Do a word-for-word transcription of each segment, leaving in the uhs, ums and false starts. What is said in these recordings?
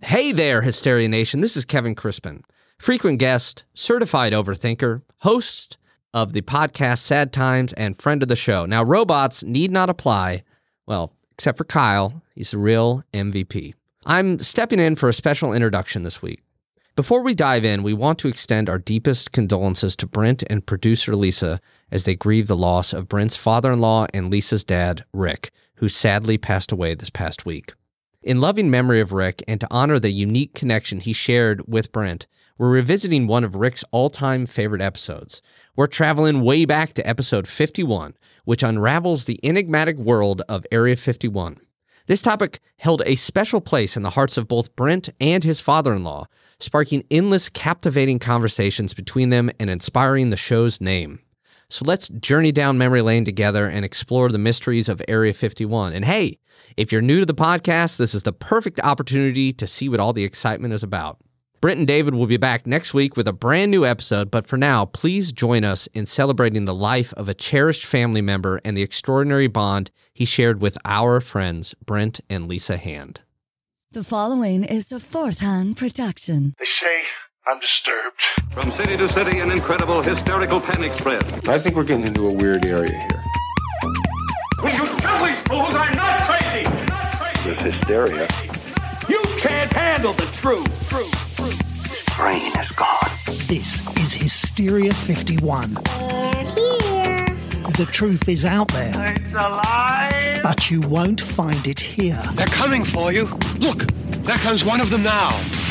Hey there, Hysteria Nation. This is Kevin Crispin, frequent guest, certified overthinker, host of the podcast Sad Times, and friend of the show. Now, robots need not apply, well, except for Kyle. He's the real M V P. I'm stepping in for a special introduction this week. Before we dive in, we want to extend our deepest condolences to Brent and producer Lisa as they grieve the loss of Brent's father-in-law and Lisa's dad, Rick, who sadly passed away this past week. In loving memory of Rick and to honor the unique connection he shared with Brent, we're revisiting one of Rick's all-time favorite episodes. We're traveling way back to episode fifty-one, which unravels the enigmatic world of Area fifty-one. This topic held a special place in the hearts of both Brent and his father-in-law, sparking endless captivating conversations between them and inspiring the show's name. So let's journey down memory lane together and explore the mysteries of Area fifty-one. And hey, if you're new to the podcast, this is the perfect opportunity to see what all the excitement is about. Brent and David will be back next week with a brand new episode, but for now, please join us in celebrating the life of a cherished family member and the extraordinary bond he shared with our friends, Brent and Lisa Hand. The following is a Fourth Hand production. They say I'm disturbed. From city to city, an incredible hysterical panic spread. I think we're getting into a weird area here. Will you tell these fools I'm not crazy? Not crazy. There's hysteria. You can't handle the truth. Truth. Truth. Brain is gone. This is Hysteria fifty-one. They're here. The truth is out there. It's alive. But you won't find it here. They're coming for you. Look, there comes one of them now.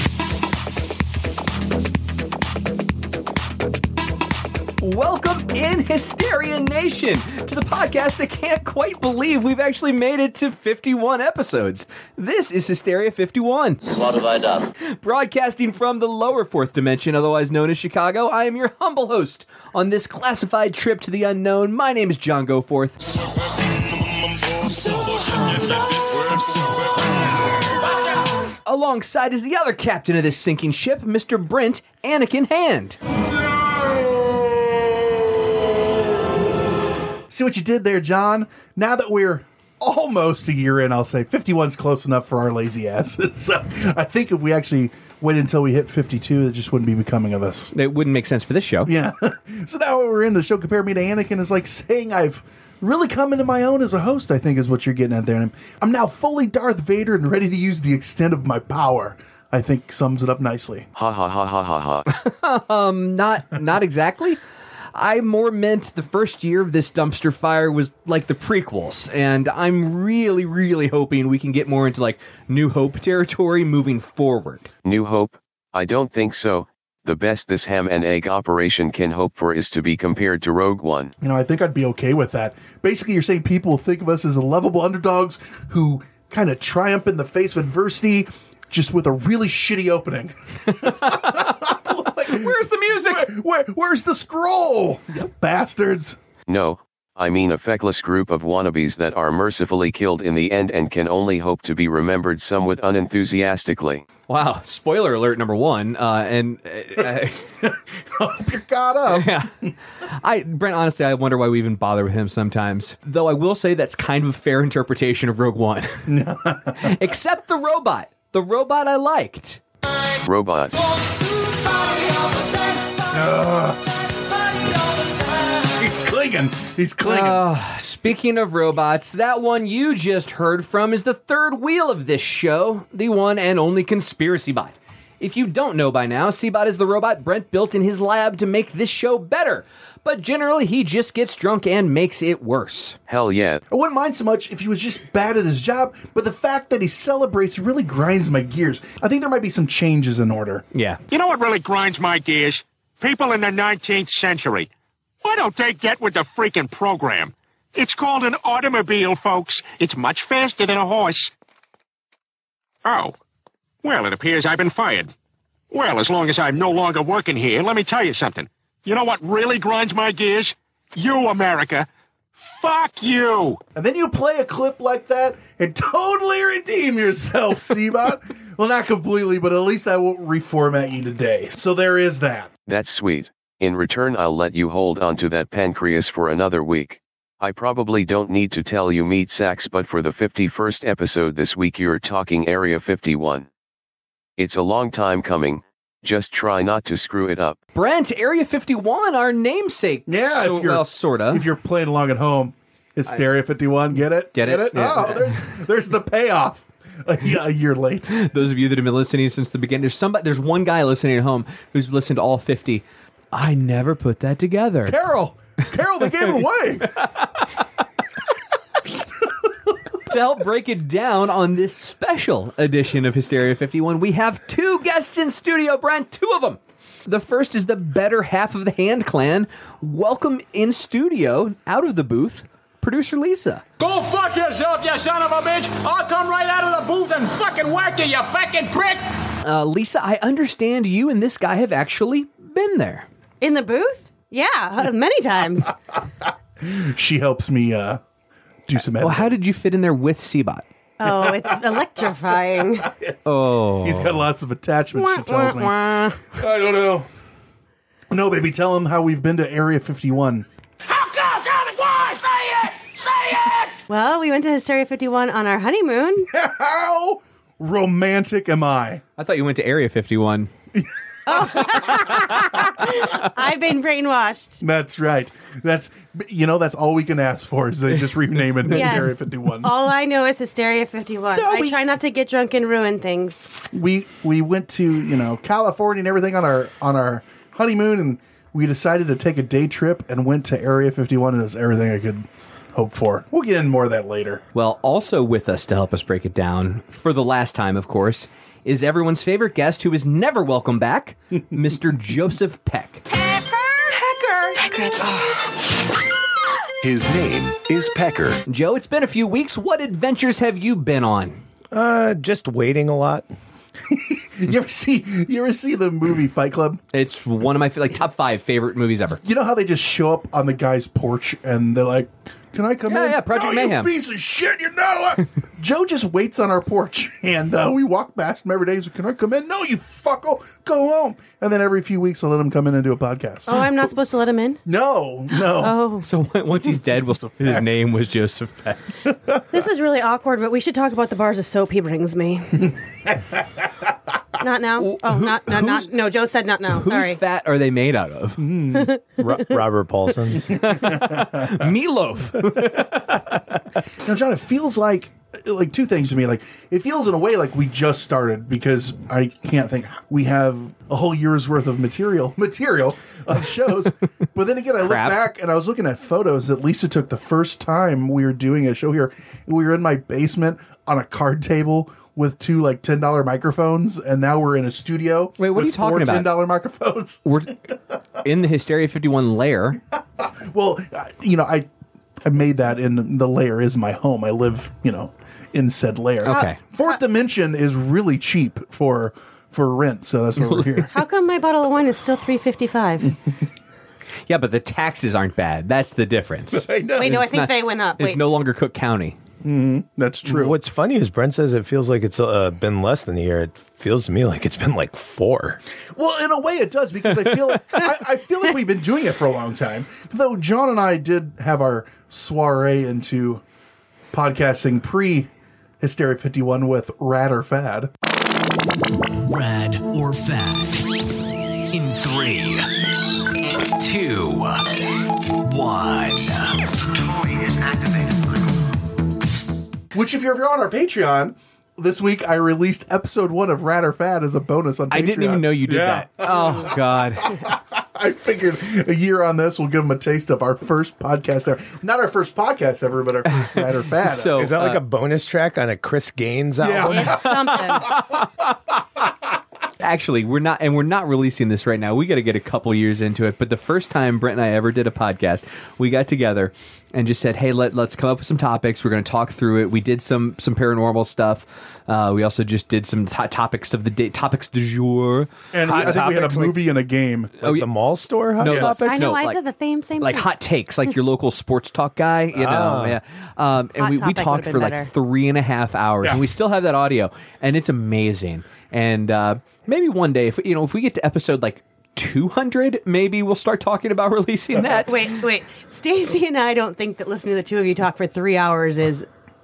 Welcome in, Hysteria Nation, to the podcast that can't quite believe we've actually made it to fifty-one episodes. This is Hysteria fifty-one. What have I done? Broadcasting from the lower fourth dimension, otherwise known as Chicago, I am your humble host on this classified trip to the unknown. My name is John Goforth. Alongside is the other captain of this sinking ship, Mister Brent Anakin Hand. See what you did there, John? Now that we're almost a year in, I'll say fifty-one's close enough for our lazy asses. So I think if we actually wait until we hit fifty-two, that just wouldn't be becoming of us. It wouldn't make sense for this show. Yeah. So now we're in the show. Compare me to Anakin is like saying I've really come into my own as a host, I think is what you're getting at there. And I'm, I'm now fully Darth Vader and ready to use the extent of my power. I think sums it up nicely. Ha ha ha ha ha ha. um, not, not exactly. I more meant the first year of this dumpster fire was like the prequels, and I'm really, really hoping we can get more into like New Hope territory moving forward. New Hope? I don't think so. The best this ham and egg operation can hope for is to be compared to Rogue One. You know, I think I'd be okay with that. Basically, you're saying people will think of us as lovable underdogs who kind of triumph in the face of adversity, just with a really shitty opening. Like, where's the music? Where, where, where's the scroll? You bastards. No, I mean a feckless group of wannabes that are mercifully killed in the end and can only hope to be remembered somewhat unenthusiastically. Wow, spoiler alert number one. Uh, and uh, hope you're caught up. Yeah. I, Brent, honestly, I wonder why we even bother with him sometimes. Though I will say that's kind of a fair interpretation of Rogue One. Except the robot. The robot I liked. Robot. Uh, he's clinging. He's clinging. Uh, speaking of robots, that one you just heard from is the third wheel of this show, the one and only Conspiracy Bot. If you don't know by now, C-Bot is the robot Brent built in his lab to make this show better. But generally, he just gets drunk and makes it worse. Hell yeah. I wouldn't mind so much if he was just bad at his job, but the fact that he celebrates really grinds my gears. I think there might be some changes in order. Yeah. You know what really grinds my gears? People in the nineteenth century. Why don't they get with the freaking program? It's called an automobile, folks. It's much faster than a horse. Oh. Well, it appears I've been fired. Well, as long as I'm no longer working here, let me tell you something. You know what really grinds my gears? You, America. Fuck you! And then you play a clip like that and totally redeem yourself, C-Bot. Well, not completely, but at least I won't reformat you today. So there is that. That's sweet. In return, I'll let you hold on to that pancreas for another week. I probably don't need to tell you meat sacks, but for the fifty-first episode this week, you're talking Area fifty-one. It's a long time coming. Just try not to screw it up. Brent, Area fifty-one, our namesake. Yeah, so, if you're, well, sort of. If you're playing along at home, it's Area fifty-one. Get it? Get it? Yeah. Oh, there's, there's the payoff. A, a year late. Those of you that have been listening since the beginning, there's somebody, there's one guy listening at home who's listened to all fifty. I never put that together. Carol, Carol, they gave it away. To help break it down on this special edition of Hysteria fifty-one, we have two guests in studio, Brent, two of them. The first is the better half of the Hand Clan. Welcome in studio, out of the booth, producer Lisa. Go fuck yourself, you son of a bitch! I'll come right out of the booth and fucking whack you, you fucking prick! Uh, Lisa, I understand you and this guy have actually been there. In the booth? Yeah, many times. She helps me uh, do some editing. Well, how did you fit in there with Seabot? Oh, it's electrifying. Oh. He's got lots of attachments, Wah, she tells wah, me. wah. I don't know. No, baby, tell him how we've been to Area fifty-one. How come, damn it, why? Say it! Say it! Well, we went to Hysteria fifty-one on our honeymoon. How romantic am I? I thought you went to Area fifty-one. I've been brainwashed. That's right. That's you know that's all we can ask for is they just rename it Yes. Area fifty-one. All I know is Hysteria fifty-one. No, I we- try not to get drunk and ruin things. We we went to you know California and everything on our on our honeymoon, and we decided to take a day trip and went to Area fifty-one, and it's everything I could hope for. We'll get into more of that later. Well, also with us to help us break it down, for the last time, of course, is everyone's favorite guest who is never welcome back, Mister Joseph Peck. His name is Pecker. Joe, it's been a few weeks. What adventures have you been on? Uh, just waiting a lot. You ever see you ever see the movie Fight Club? It's one of my like top five favorite movies ever. You know how they just show up on the guy's porch and they're like, "Can I come Yeah, in?" yeah, Project no, Mayhem. You piece of shit, you know. uh." Joe just waits on our porch, and uh, we walk past him every day. He's like, "Can I come in?" "No, you fucko, go home." And then every few weeks, I'll let him come in and do a podcast. Oh, I'm not supposed to let him in? No, no. Oh. So once he's dead, we'll, his name was Joseph Peck. This is really awkward, but we should talk about the bars of soap he brings me. Not now? Oh, not, not, not, no, Joe said not now. Sorry. Whose fat are they made out of? Ro- Robert Paulson's. Meatloaf. Now, John, it feels like like two things to me. Like it feels in a way like we just started because I can't think we have a whole year's worth of material material of shows. But then again, I look Crap. back and I was looking at photos that Lisa took the first time we were doing a show here. We were in my basement on a card table with two like ten dollar microphones, and now we're in a studio. Wait, what with are you talking four about? ten dollar microphones. We're in the Hysteria fifty-one lair. Well, uh, you know, I I made that in the lair is my home. I live, you know, in said lair. Okay. Fourth Dimension is really cheap for for rent, so that's why we're here. How come my bottle of wine is still three fifty-five? Yeah, but the taxes aren't bad. That's the difference. I know. Wait, no, I It's think not- they went up. It's Wait. no longer Cook County. That's true. What's funny is Brent says it feels like it's uh, been less than a year. It feels to me like it's been like four. Well, in a way, it does because I feel like, I, I feel like we've been doing it for a long time. Though John and I did have our soiree into podcasting pre Hysteria fifty-one with Rad or Fad. Rad or Fad. In three, two, one. Toy is activated. Which, if you're, if you're on our Patreon, this week I released episode one of Rad or Fad as a bonus on Patreon. I didn't even know you did Yeah. that. Oh, God. I figured a year on this will give them a taste of our first podcast ever. Not our first podcast ever, but our first Rad or Fad. So, Is that like uh, a bonus track on a Chris Gaines Yeah. album? It's something. Actually, we're not, and we're not releasing this right now. We got to get a couple years into it. But the first time Brent and I ever did a podcast, we got together and just said, "Hey, let let's come up with some topics. We're going to talk through it." We did some some paranormal stuff. Uh, we also just did some to- topics of the day, topics du jour. And Hot I think we had topics a like- movie and a game. Like Oh, yeah. the mall store hot No, topics? I know, No, I like- did the same, same like thing. hot takes, like your local sports talk guy, you know. Ah. Yeah, um, and Hot we, we topic talked would've for been like better. three and a half hours, Yeah. and we still have that audio, and it's amazing. And uh, maybe one day, if you know, if we get to episode like two hundred, maybe we'll start talking about releasing that. Wait, wait. Stacy and I don't think that listening to the two of you talk for three hours is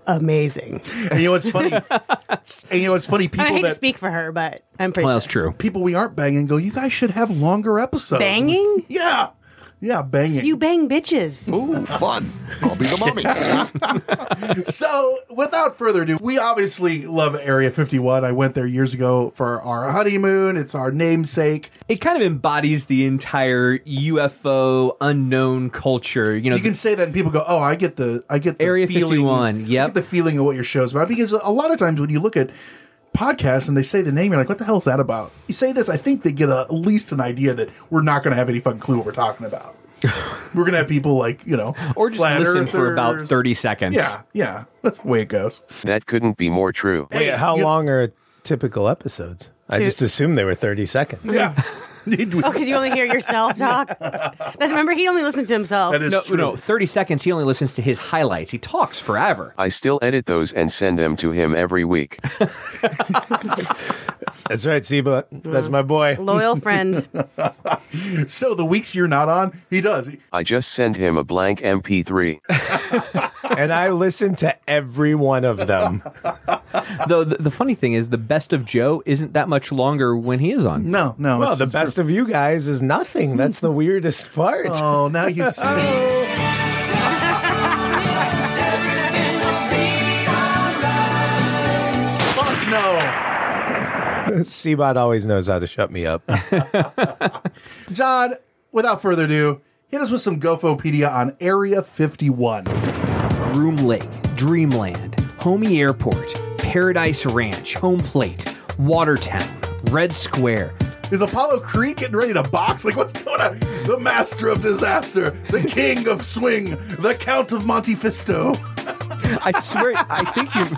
amazing. And you know what's funny? and you know what's funny? People I hate that to speak for her, but I'm pretty Well, sure. that's true. people we aren't banging go, you guys should have longer episodes. Banging? Yeah. Yeah, banging. You bang bitches. Ooh, fun. I'll be the mommy. So, without further ado, we obviously love Area fifty-one. I went there years ago for our honeymoon. It's our namesake. It kind of embodies the entire U F O unknown culture. You know, You can say that and people go, oh, I get the I get the Area feeling, fifty-one, I yep. get the feeling of what your show's about. Because a lot of times when you look at podcasts and they say the name, you're like, what the hell is that about? You say this, I think they get a, at least an idea that we're not going to have any fucking clue what we're talking about. We're going to have people like, you know, or just flat listen for earthers. about thirty seconds. Yeah, yeah. That's the way it goes. That couldn't be more true. Wait, Hey, how you- long are typical episodes? I Two. just assumed they were thirty seconds. Yeah. Oh, because you only hear yourself talk. That's, remember, he only listened to himself. That is No, true. no, thirty seconds. He only listens to his highlights. He talks forever. I still edit those and send them to him every week. That's right, Seba. That's my boy. Loyal friend. So the weeks you're not on, he does. I just send him a blank M P three. And I listen to every one of them. Though the, the funny thing is, the best of Joe isn't that much longer when he is on. No, no. Well, it's the just best of you guys is nothing. That's the weirdest part. Oh, now you see. Fuck no. Seabot always knows how to shut me up. John, without further ado, hit us with some Gofopedia on Area fifty-one. Groom Lake, Dreamland, Homey Airport, Paradise Ranch, Home Plate, Watertown, Red Square. Is Apollo Creed getting ready to box? Like, what's going on? The master of disaster, the king of swing, the count of Monte Fisto. I swear, I think you.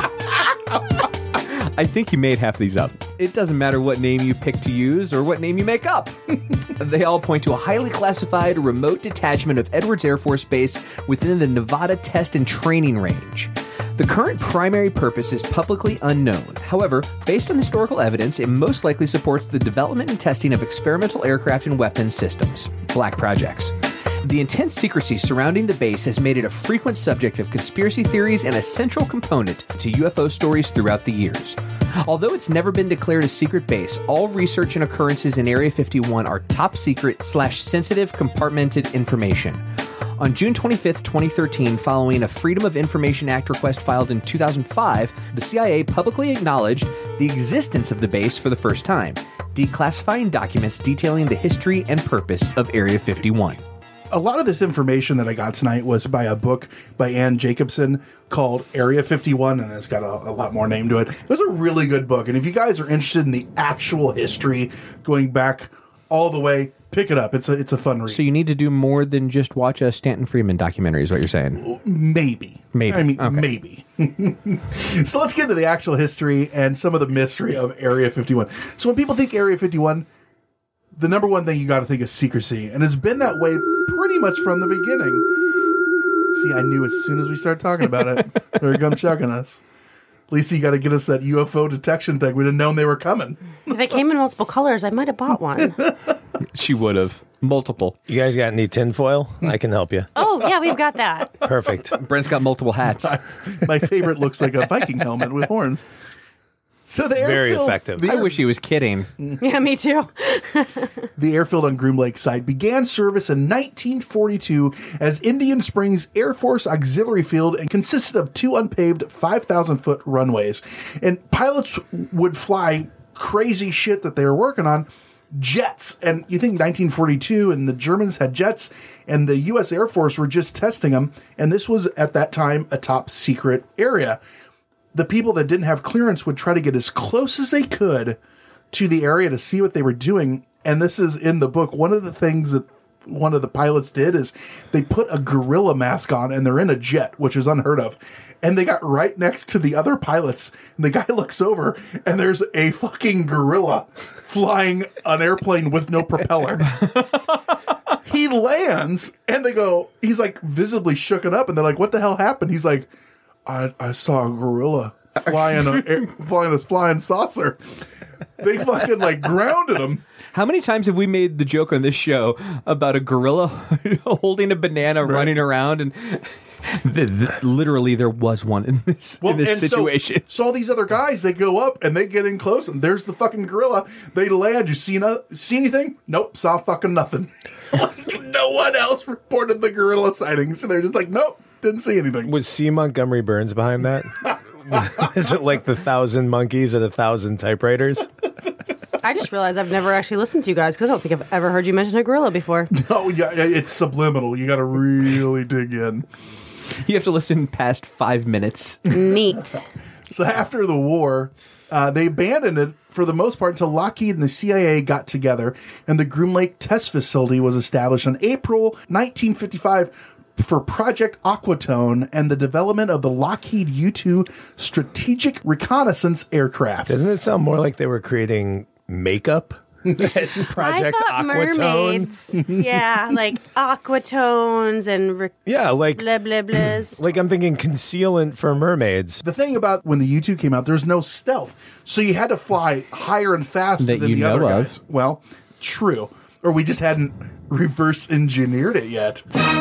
I think you made half these up. It doesn't matter what name you pick to use or what name you make up. They all point to a highly classified remote detachment of Edwards Air Force Base within the Nevada Test and Training Range. The current primary purpose is publicly unknown. However, based on historical evidence, it most likely supports the development and testing of experimental aircraft and weapons systems, black projects. The intense secrecy surrounding the base has made it a frequent subject of conspiracy theories and a central component to U F O stories throughout the years. Although it's never been declared a secret base, all research and occurrences in Area fifty-one are top secret slash sensitive compartmented information. On June twenty-fifth, twenty thirteen, following a Freedom of Information Act request filed in two thousand five, the C I A publicly acknowledged the existence of the base for the first time, declassifying documents detailing the history and purpose of Area fifty-one. A lot of this information that I got tonight was by a book by Ann Jacobson called Area fifty-one, and it's got a, a lot more name to it. It was a really good book, and if you guys are interested in the actual history going back all the way, pick it up. It's a it's a fun read. So you need to do more than just watch a Stanton Friedman documentary, is what you're saying? Maybe. Maybe. I mean, Okay. maybe. So let's get into the actual history and some of the mystery of Area fifty-one. So when people think Area fifty-one, the number one thing you got to think is secrecy, and it's been that way pretty much from the beginning. See, I knew as soon as we started talking about it, they were come chucking us. Lisa, you got to get us that U F O detection thing. We'd have known they were coming. If it came in multiple colors, I might have bought one. She would have. Multiple. You guys got any tinfoil? I can help you. Oh, yeah, we've got that. Perfect. Brent's got multiple hats. My favorite looks like a Viking helmet with horns. So the Very airfield- effective. the I air- wish he was kidding. Yeah, me too. The airfield on Groom Lake site began service in nineteen forty-two as Indian Springs Air Force Auxiliary Field and consisted of two unpaved five thousand foot runways. And pilots would fly crazy shit that they were working on, jets. And you think nineteen forty-two and the Germans had jets and the U S Air Force were just testing them. And this was at that time a top secret area. The people that didn't have clearance would try to get as close as they could to the area to see what they were doing. And this is in the book. One of the things that one of the pilots did is they put a gorilla mask on and they're in a jet, which is unheard of. And they got right next to the other pilots. And the guy looks over and there's a fucking gorilla flying an airplane with no propeller. He lands and they go, he's like visibly shooken up. And they're like, what the hell happened? He's like, I, I saw a gorilla flying a air, flying a flying saucer. They fucking like grounded him. How many times have we made the joke on this show about a gorilla holding a banana, right. running around, and the, the, literally there was one in this well, in this and situation. So, so all these other guys, they go up and they get in close, and there's the fucking gorilla. They land. You see no, see anything? Nope. Saw fucking nothing. No one else reported the gorilla sightings, so they're just like, nope, didn't see anything. Was C. Montgomery Burns behind that? Is it like the thousand monkeys and a thousand typewriters? I just realized I've never actually listened to you guys because I don't think I've ever heard you mention a gorilla before. No, yeah, it's subliminal. You got to really dig in. You have to listen past five minutes. Neat. So after the war, uh, they abandoned it for the most part until Lockheed and the C I A got together, and the Groom Lake Test Facility was established in April nineteen fifty-five for Project Aquatone and the development of the Lockheed U two Strategic Reconnaissance Aircraft. Doesn't it sound more like they were creating makeup? Project I thought Aquatone. Mermaids. Yeah, like aquatones and re- yeah, like blah blah blahs. Like I'm thinking concealant for mermaids. The thing about when the U two came out, there's no stealth, so you had to fly higher and faster that than you the know other of. guys. Well, true, or we just hadn't reverse engineered it yet.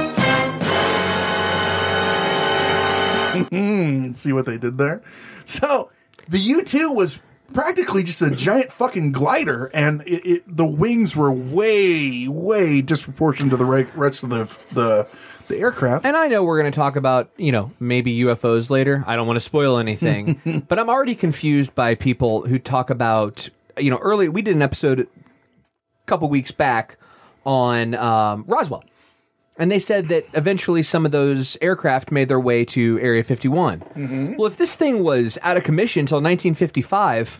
See what they did there? So the U two was practically just a giant fucking glider, and it, it, the wings were way, way disproportionate to the re- rest of the, the the aircraft. And I know we're going to talk about, you know, maybe U F Os later. I don't want to spoil anything, but I'm already confused by people who talk about, you know, early. We did an episode a couple weeks back on um, Roswell, and they said that eventually some of those aircraft made their way to Area fifty-one. Mm-hmm. Well, if this thing was out of commission until nineteen fifty-five,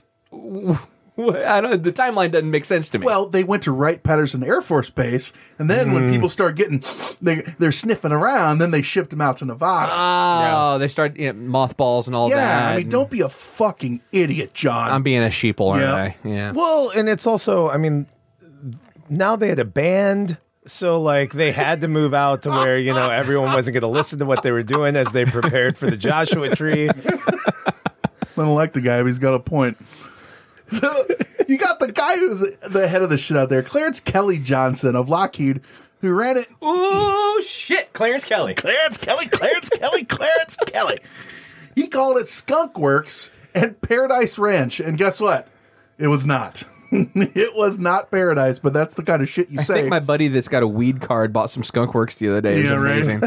I don't, the timeline doesn't make sense to me. Well, they went to Wright-Patterson Air Force Base, and then Mm. when people start getting, they, they're sniffing around, then they shipped them out to Nevada. Oh, yeah. They start you know, mothballs and all yeah, that. I mean, don't be a fucking idiot, John. I'm being a sheeple, aren't Yeah. I? Yeah. Well, and it's also, I mean, now they had a band. So, like, they had to move out to where, you know, everyone wasn't going to listen to what they were doing as they prepared for the Joshua Tree. I don't like the guy, but he's got a point. So, you got the guy who's the head of the shit out there, Clarence Kelly Johnson of Lockheed, who ran it. Ooh, shit, Clarence Kelly. Clarence Kelly, Clarence Kelly, Clarence Kelly. He called it Skunk Works and Paradise Ranch. And guess what? It was not. It was not paradise, but that's the kind of shit you I say. think my buddy that's got a weed card bought some Skunk Works the other day. It's Yeah, right. amazing.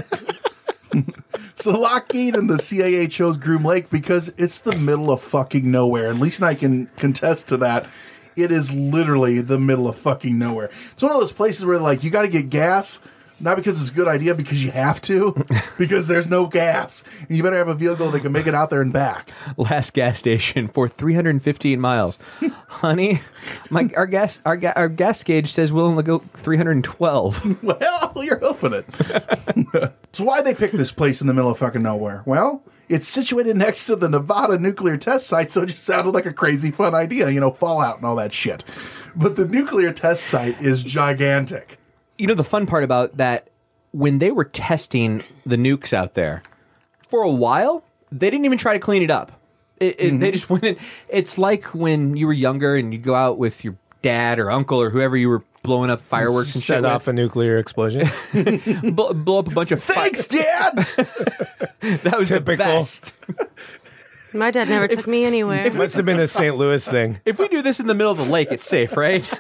So Lockheed and the C I A chose Groom Lake because it's the middle of fucking nowhere. And Lisa and I can contest to that. It is literally the middle of fucking nowhere. It's one of those places where, like, you got to get gas, not because it's a good idea, because you have to, because there's no gas. And you better have a vehicle that can make it out there and back. Last gas station for three hundred fifteen miles. Honey, my our gas our, ga- our gas gauge says we'll only go three hundred twelve. Well, you're hoping it. So why they picked this place in the middle of fucking nowhere? Well, it's situated next to the Nevada nuclear test site, so it just sounded like a crazy fun idea, you know, Fallout and all that shit. But the nuclear test site is gigantic. You know, the fun part about that, when they were testing the nukes out there, for a while, they didn't even try to clean it up. It, it, mm-hmm. They just went in. It's like when you were younger and you'd go out with your dad or uncle or whoever you were blowing up fireworks and set shit off with. a nuclear explosion. blow, blow up a bunch of Thanks, Dad! That was Typical. the best. My dad never took me anywhere. It must have been a Saint Louis thing. If we do this in the middle of the lake, it's safe, right?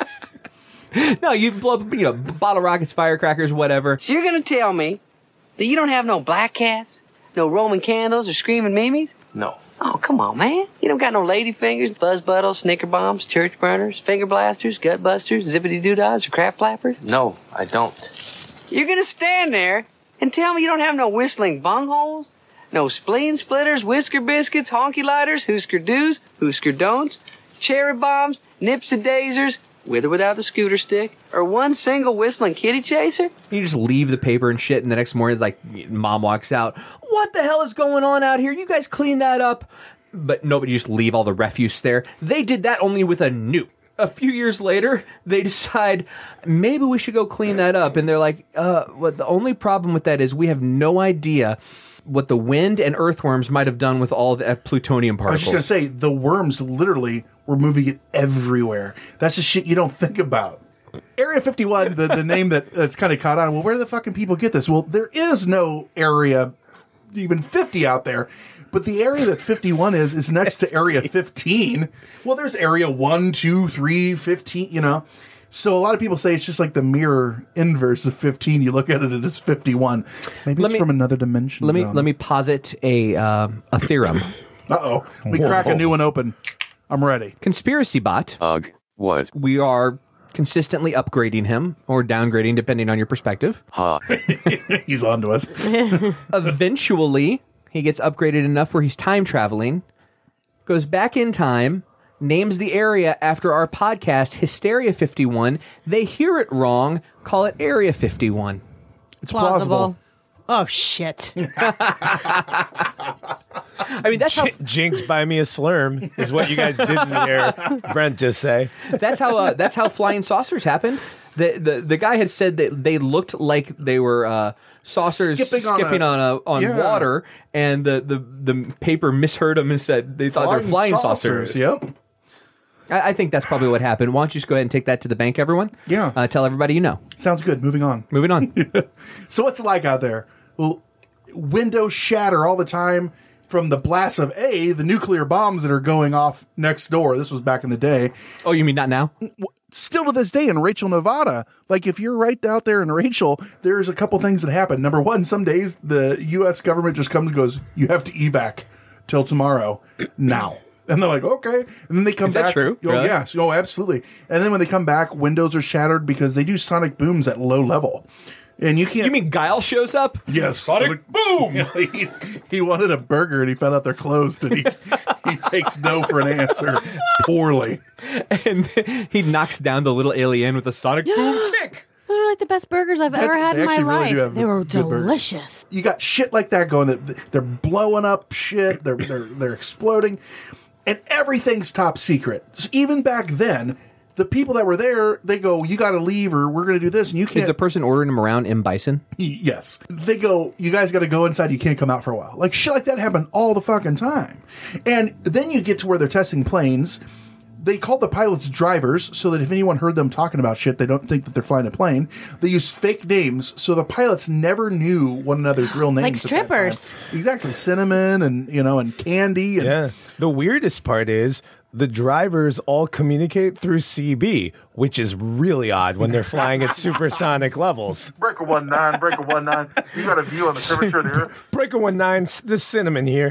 No, you blow up, you know, bottle rockets, firecrackers, whatever. So you're going to tell me that you don't have no black cats, no Roman candles, or screaming mimes? No. Oh, come on, man. You don't got no lady fingers, buzz buttles, snicker bombs, church burners, finger blasters, gut busters, zippity doo-dahs, or crap flappers? No, I don't. You're going to stand there and tell me you don't have no whistling bungholes, no spleen splitters, whisker biscuits, honky lighters, hoosker do's, hoosker don'ts, cherry bombs, nipsy daisers, with or without the scooter stick, or one single whistling kitty chaser? You just leave the paper and shit, and the next morning, like, mom walks out. What the hell is going on out here? You guys clean that up. But nobody just leave all the refuse there. They did that only with a nuke. A few years later, they decide, maybe we should go clean that up. And they're like, uh, well, the only problem with that is we have no idea what the wind and earthworms might have done with all the plutonium I was particles. just going to say, the worms literally we're moving it everywhere. That's the shit you don't think about. Area fifty-one, the, the name that, that's kind of caught on. Well, where do the fucking people get this? Well, there is no area even fifty out there. But the area that fifty-one is, is next to area fifteen. Well, there's area one, two, three, fifteen, you know. So a lot of people say it's just like the mirror inverse of fifteen. You look at it and it's fifty-one. Maybe Let it's me- from another dimension. Let me John. let me posit a um, a theorem. Uh-oh. We Whoa. crack a new one open. I'm ready. Conspiracy bot. Ugh. What? We are consistently upgrading him or downgrading depending on your perspective. Ha. He's on to us. Eventually, he gets upgraded enough where he's time traveling, goes back in time, names the area after our podcast, Hysteria fifty-one. They hear it wrong, call it Area fifty-one. It's plausible. Oh, shit. I mean, that's how Jinx, buy me a slurm is what you guys didn't hear Brent just say. that's how uh, that's how flying saucers happened. The, the the guy had said that they looked like they were uh, saucers Skipping on skipping a- on a, on yeah. water, and the, the, the paper misheard them and said they thought they were flying saucers. Yep. I, I think that's probably what happened. Why don't you just go ahead and take that to the bank, everyone? Yeah. Uh, tell everybody you know. Sounds good. Moving on. Moving on. So what's it like out there? Well, windows shatter all the time from the blasts of A, the nuclear bombs that are going off next door. This was back in the day. Oh, you mean not now? Still to this day in Rachel, Nevada, like if you're right out there in Rachel, there's a couple things that happen. Number one, some days the U S government just comes and goes, you have to evac till tomorrow now. And they're like, okay. And then they come Is that back. true? Oh, Really? yes. Oh, absolutely. And then when they come back, windows are shattered because they do sonic booms at low level. And you can't. You mean Guile shows up? Yes. Sonic boom! he, he wanted a burger and he found out they're closed and he, he takes no for an answer poorly. And he knocks down the little alien with a sonic boom kick. Those are like the best burgers I've That's- ever had they in my actually really life. do have They were good burgers. delicious. You got shit like that going. That they're blowing up shit. They're they're they're exploding, and everything's top secret. So even back then, the people that were there, they go, "You got to leave, or we're going to do this." And you can't. Is the person ordering him around M. Bison? Yes, they go. You guys got to go inside. You can't come out for a while. Like shit like that happened all the fucking time. And then you get to where they're testing planes. They called the pilots drivers so that if anyone heard them talking about shit, they don't think that they're flying a plane. They use fake names so the pilots never knew one another's real names. Like at that time. strippers. Exactly. Cinnamon and, you know, and Candy. And Yeah. The weirdest part is the drivers all communicate through C B, which is really odd when they're flying at supersonic levels. Breaker one nine, Breaker one nine. You got a view on the curvature of the Earth. Breaker one nine, s- the cinnamon here.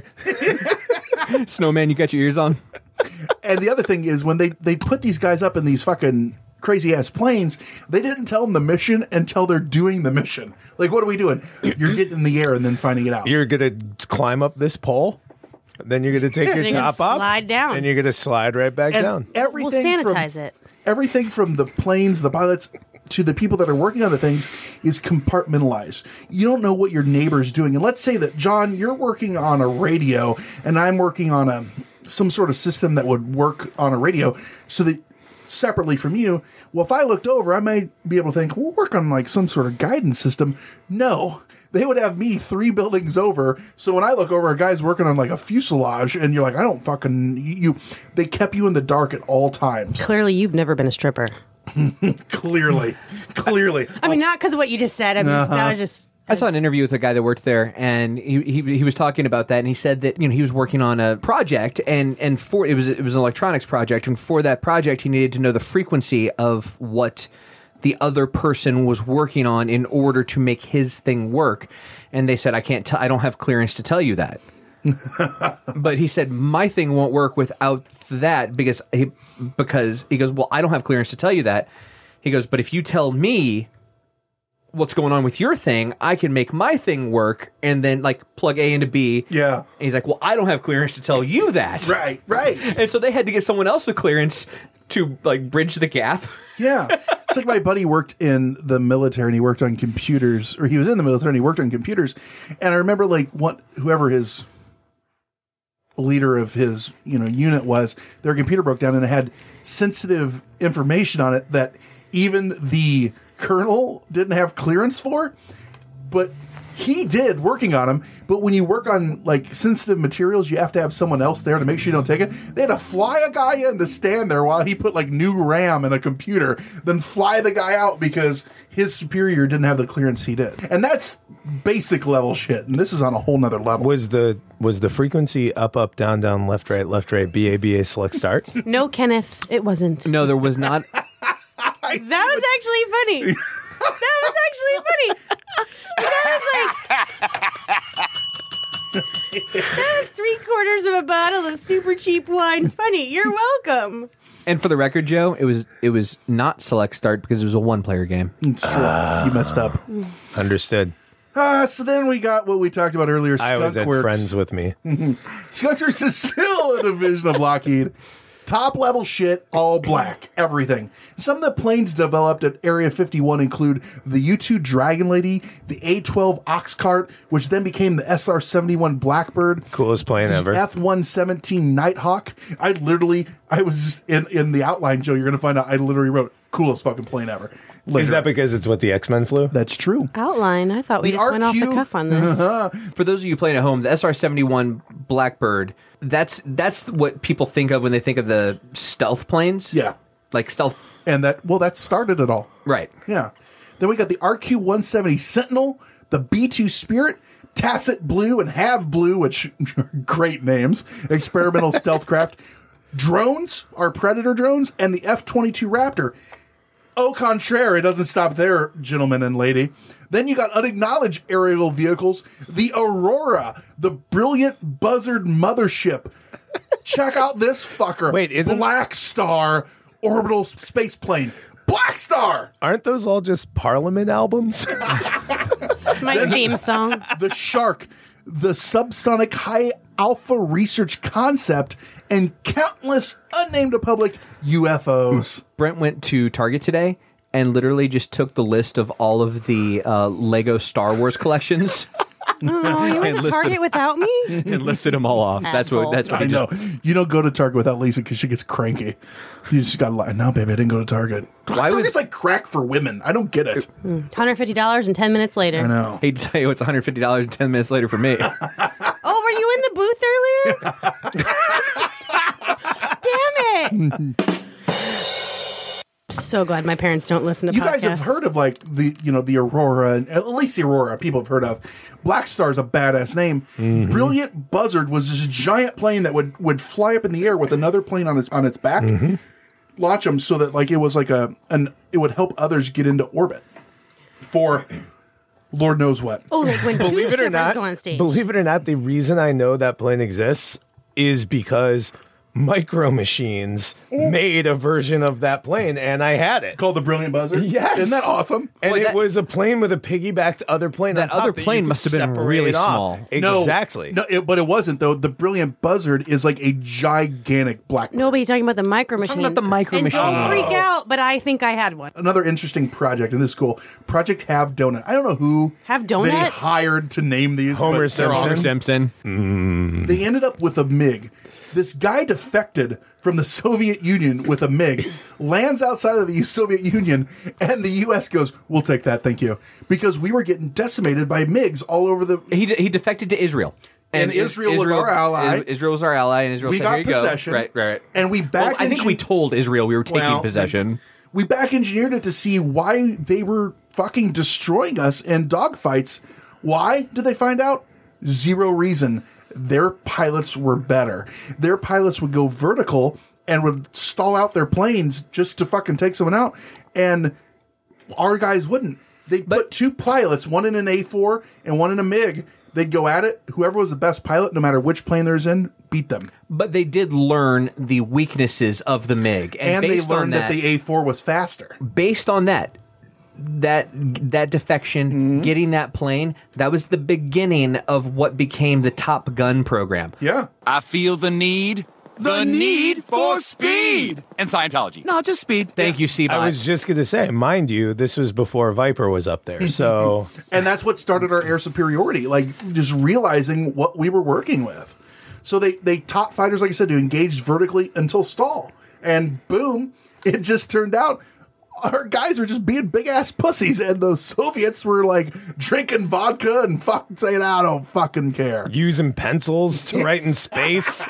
Snowman, you got your ears on? And the other thing is when they, they put these guys up in these fucking crazy ass planes, they didn't tell them the mission until they're doing the mission. Like, what are we doing? You're getting in the air and then finding it out. You're going to climb up this pole, then you're going to take And your you're gonna top off, slide down. and you're going to slide right back and down. everything We'll sanitize from, it. Everything from the planes, the pilots, to the people that are working on the things is compartmentalized. You don't know what your neighbor's doing. And let's say that, John, you're working on a radio and I'm working on a some sort of system that would work on a radio so that separately from you, well, if I looked over, I might be able to think, we'll work on like some sort of guidance system. No. They would have me three buildings over. So when I look over, a guy's working on like a fuselage, and you're like, I don't fucking you. They kept you in the dark at all times. Clearly, you've never been a stripper. Clearly, clearly. I mean, not because of what you just said. I mean, Uh-huh. that was just. I saw an interview with a guy that worked there, and he, he he was talking about that, and he said that you know he was working on a project, and and for it was it was an electronics project, and for that project he needed to know the frequency of what the other person was working on in order to make his thing work, and they said I can't tell, I don't have clearance to tell you that. But he said my thing won't work without that because he because he goes, well, I don't have clearance to tell you that. He goes, but if you tell me what's going on with your thing, I can make my thing work and then like plug A into B. Yeah. And he's like, well, I don't have clearance to tell you that. Right, right. And so they had to get someone else with clearance to like bridge the gap. Yeah. It's like my buddy worked in the military and he worked on computers, or he was in the military and he worked on computers. And I remember like what whoever his leader of his, you know, unit was, their computer broke down and it had sensitive information on it that even the colonel didn't have clearance for. But he did working on them, but when you work on like sensitive materials, you have to have someone else there to make sure you don't take it. They had to fly a guy in to stand there while he put like new RAM in a computer, then fly the guy out because his superior didn't have the clearance he did. And that's basic level shit. And this is on a whole nother level. Was the was the frequency up, up, down, down, left, right, left, right, B A B A select start? No, Kenneth, it wasn't. No, there was not. That was actually funny. That was actually funny. That was like that was three quarters of a bottle of super cheap wine. Funny. You're welcome. And for the record, Joe, it was it was not select start because it was a one player game. It's true. Uh, you messed up. Understood. Uh, so then we got what we talked about earlier. I was at Skunkworks. Friends with me. Skunkworks is still a division of Lockheed. Top level shit, all black, everything. Some of the planes developed at Area fifty-one include the U two Dragon Lady, the A twelve Oxcart, which then became the S R seventy-one Blackbird. Coolest plane the ever. F one seventeen Nighthawk. I literally, I was just in, in the outline, Joe, you're going to find out, I literally wrote, coolest fucking plane ever. Later. Is that because it's what the X-Men flew? That's true. Outline. I thought we The just went off the R Q cuff on this. For those of you playing at home, the S R seventy-one Blackbird, that's that's what people think of when they think of the stealth planes. Yeah. Like stealth. And that, well, that started it all. Right. Yeah. Then we got the R Q one seventy Sentinel, the B two Spirit, Tacit Blue, and Have Blue, which are great names, experimental stealth craft. Drones are Predator drones, and the F twenty-two Raptor. Au contraire, it doesn't stop there, gentlemen and lady. Then you got unacknowledged aerial vehicles, the Aurora, the brilliant buzzard mothership. Check out this fucker. Wait, isn't Black Star orbital space plane. Black Star! Aren't those all just Parliament albums? That's my theme song. The Shark, the subsonic high alpha research concept, and countless unnamed to public U F Os. Brent went to Target today and literally just took the list of all of the uh, Lego Star Wars collections. Oh, you went to Target without me? And listed them all off. That's what. That's what I he know. just- You don't go to Target without Lisa because she gets cranky. You just got to lie. No, baby, I didn't go to Target. Why was- Target's like crack for women. I don't get it. one hundred fifty dollars and ten minutes later. I know. Hate to tell you, it's one hundred fifty dollars and ten minutes later for me. Oh, were you in the booth earlier? Damn it. So glad my parents don't listen to You podcasts. guys have heard of like the you know the Aurora, and at least the Aurora people have heard of. Black Star's a badass name. Mm-hmm. Brilliant Buzzard was this giant plane that would, would fly up in the air with another plane on its on its back, Mm-hmm. launch them so that like it was like a an it would help others get into orbit for Lord knows what. Oh, like when two Believe it or strippers not, go on stage. believe it or not, the reason I know that plane exists is because Micro Machines made a version of that plane, and I had it. Called the Brilliant Buzzard? Yes. Isn't that awesome? And Well, it that- was a plane with a piggybacked other plane. That on top other that you plane could must have been separate really off. small. No, Exactly. No, it, but it wasn't though. The Brilliant Buzzard is like a gigantic black. Nobody's talking about the micro machines. talking about the Micro and Don't Machine. freak out, but I think I had one. Another interesting project, and this is cool. Project Have Donut. I don't know who Have they Donut? hired to name these. Homer but they're all- Simpson. Simpson. Mm. They ended up with a MiG. This guy defected from the Soviet Union with a MiG, lands outside of the Soviet Union, and the U S goes, "We'll take that, thank you," because we were getting decimated by MiGs all over the. He he defected to Israel. And Is- Israel was our ally. Is- Israel was our ally, and Israel We said, got "Here you possession. go." Right, right, right. And we back. Well, I think we told Israel we were taking Well, possession. We back engineered it to see why they were fucking destroying us in dogfights. Why did they find out? Zero reason. Their pilots were better. Their pilots would go vertical and would stall out their planes just to fucking take someone out. And our guys wouldn't. They put two pilots, one in an A four and one in a MiG. They'd go at it. Whoever was the best pilot, no matter which plane there's in, beat them. But they did learn the weaknesses of the MiG, and, And, they based on learned that, that, the A four was faster. based on that, that that defection, Mm-hmm. getting that plane, that was the beginning of what became the Top Gun program. Yeah. I feel the need, the need for speed. And Scientology. No, just speed. Thank you, Seabot. I was just going to say, mind you, this was before Viper was up there. So And that's what started our air superiority, like just realizing what we were working with. So they, they taught fighters, like I said, to engage vertically until stall. And boom, it just turned out our guys were just being big ass pussies, and the Soviets were like drinking vodka and fucking saying, I don't fucking care. Using pencils to write in space.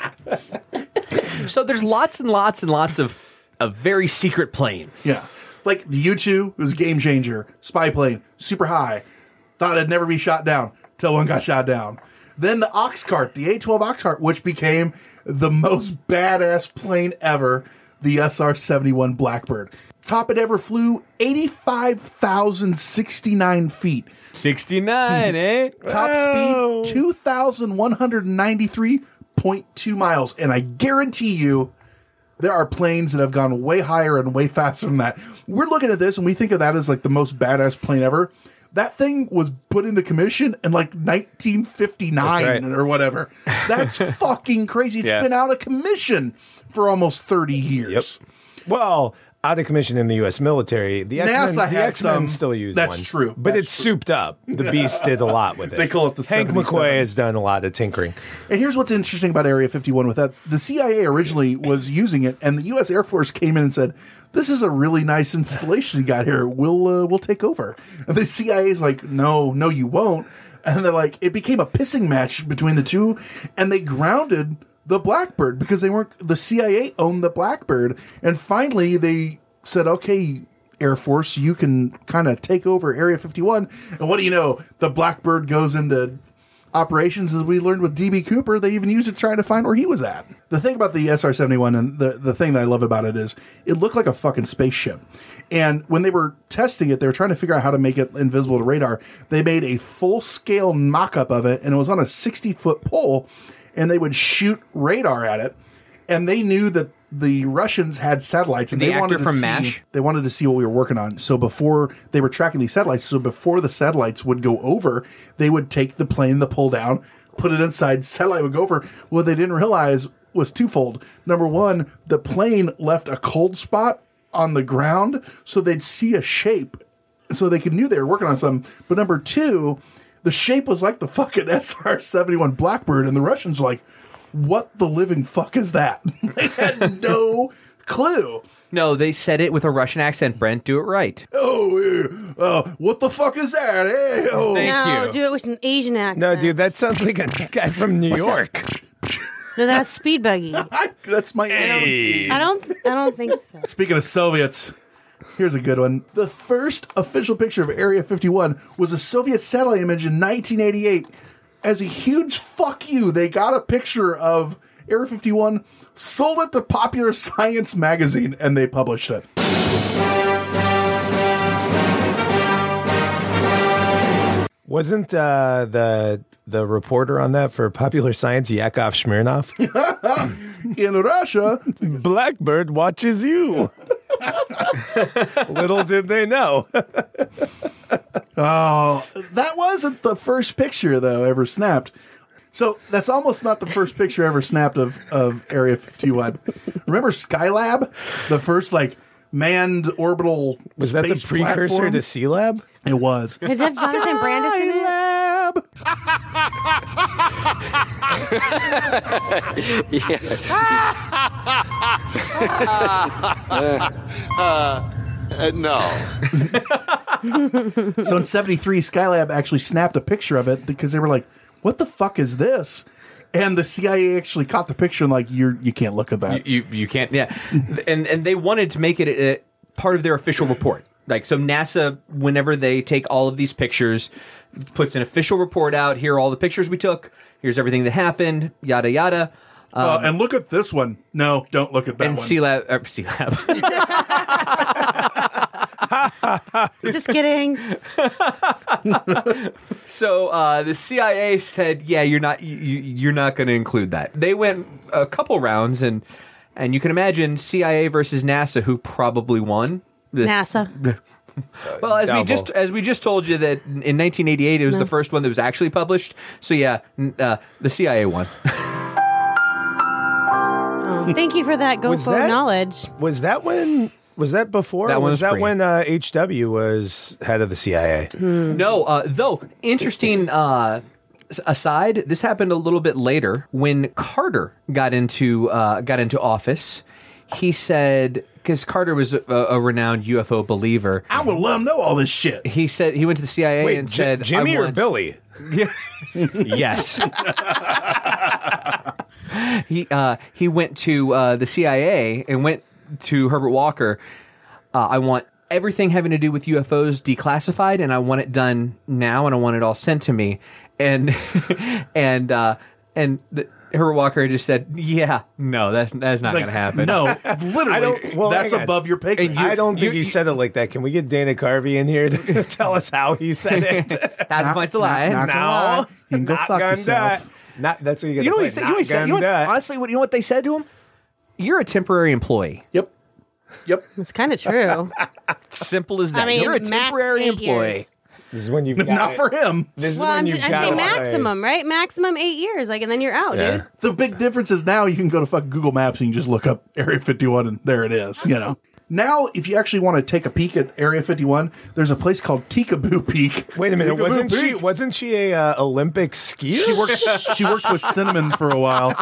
So there's lots and lots and lots of, of very secret planes. Yeah. Like the U two was Game Changer, spy plane, super high. Thought it'd never be shot down till one got shot down. Then the Oxcart, the A twelve Oxcart, which became the most badass plane ever, the S R seventy-one Blackbird. Top it ever flew, eighty-five thousand sixty-nine feet. sixty-nine, eh? Top Wow. speed, two thousand one hundred ninety-three point two miles. And I guarantee you, there are planes that have gone way higher and way faster than that. We're looking at this and we think of that as like the most badass plane ever. That thing was put into commission in like nineteen fifty-nine That's right. or whatever. That's fucking crazy. It's Yeah. been out of commission for almost thirty years. Yep. Well, out of commission in the U S military. The X-Men, NASA the had X-Men some- still use that's one. true. But That's it's true. souped up. The Beast did a lot with it. They call it the Hank seventy-seven. McCoy has done a lot of tinkering. And here's what's interesting about Area fifty-one with that. The C I A originally was using it, and the U S Air Force came in and said, this is a really nice installation you got here. We'll uh, we'll take over. And the C I A is like, no, no, you won't. And they're like, it became a pissing match between the two, and they grounded the Blackbird because they weren't, the C I A owned the Blackbird. And finally they said, okay, Air Force, you can kind of take over Area fifty-one. And what do you know? The Blackbird goes into operations, as we learned with D B Cooper. They even used it trying to find where he was at. The thing about the S R seventy-one, and the, the thing that I love about it, is it looked like a fucking spaceship. And when they were testing it, they were trying to figure out how to make it invisible to radar. They made a full-scale mock-up of it, and it was on a sixty-foot pole, and they would shoot radar at it. And they knew that the Russians had satellites, and The they actor wanted to from see, MASH? They wanted to see what we were working on. So before they were tracking these satellites, so before the satellites would go over, they would take the plane, the pull down, put it inside. Satellite would go over. What they didn't realize was twofold. Number one, the plane left a cold spot on the ground, so they'd see a shape, so they could knew they were working on something. But number two, the shape was like the fucking S R seventy-one Blackbird, and the Russians were like, what the living fuck is that? They had no clue. No, they said it with a Russian accent, Brent. Do it right. Oh, uh, uh, what the fuck is that? Eh? Oh. no, do it with an Asian accent. No, dude, that sounds like a guy from New What's York. No, that's Speed Buggy. That's my Hey. I don't. I don't think so. Speaking of Soviets, here's a good one. The first official picture of Area fifty-one was a Soviet satellite image in nineteen eighty-eight. As a huge fuck you, they got a picture of Area fifty-one, sold it to Popular Science magazine, and they published it. Wasn't uh, the the reporter on that for Popular Science Yakov Smirnov? In Russia, Blackbird watches you. Little did they know. Oh, that wasn't the first picture, though, ever snapped. So that's almost not the first picture ever snapped of, of Area fifty-one. Remember Skylab? The first, like, manned orbital Was that the space precursor platform? to C-Lab? It was. Did that Jonathan Brandis in it? uh, uh, no. So in seventy-three, Skylab actually snapped a picture of it because they were like, what the fuck is this? And the C I A actually caught the picture and like, you're, you can't look at that. You, you, you can't, yeah. and, and they wanted to make it a, a part of their official report. Like, so NASA, whenever they take all of these pictures, puts an official report out. Here are all the pictures we took. Here's everything that happened, yada, yada. Um, uh, and look at this one. No, don't look at that and one. C-Lab, uh, C-Lab. Just kidding. So uh, the C I A said, "Yeah, you're not you, you're not going to include that." They went a couple rounds, and and you can imagine C I A versus NASA, who probably won. This. NASA. Well, as Doubtful. we just as we just told you that in nineteen eighty-eight it was No. the first one that was actually published. So yeah, n- uh, the C I A won. Oh, thank you for that Was GoPro that- knowledge. Was that when? Was that before? That or one was was that free. when uh, H W was head of the C I A? No, uh, though interesting uh, s- aside, this happened a little bit later when Carter got into uh, got into office. he said, because Carter was a, a renowned U F O believer. I would let him know all this shit. He said he went to the C I A Wait, and J- said, Jimmy I or want- Billy? Yeah. Yes. he uh, he went to uh, the C I A and went to Herbert Walker. Uh, I want everything having to do with U F Os declassified, and I want it done now, and I want it all sent to me. And and uh, and the, Herbert Walker just said, "Yeah, no, that's that's not It's going like, to happen." No, I literally, don't- well, that's hang on. above your pay grade. I don't think you- he you- said it like that. Can we get Dana Carvey in here to tell us how he said it? That's my lie. not gonna lie. No, You can go not fuck gonna yourself. do it. Not that's what you got You know to what play. he said? You Not know what he said? You know gonna what, do it. honestly, what, you know what they said to him? You're a temporary employee. Yep. Yep. It's kind of true. Simple as that. I mean, You're a max temporary eight employee. years. This is when you Not for him. This is Well, when I'm you just, I got say it. maximum, right? Maximum eight years, like, and then you're out, Yeah. dude. The big difference is now you can go to fucking Google Maps and you just look up Area fifty-one and there it is, you know. Now, if you actually want to take a peek at Area fifty-one, there's a place called Tikaboo Peak. Wait a minute, Tikaboo wasn't she Peak. wasn't she a uh, Olympic skier? She worked. She worked with Cinnamon for a while.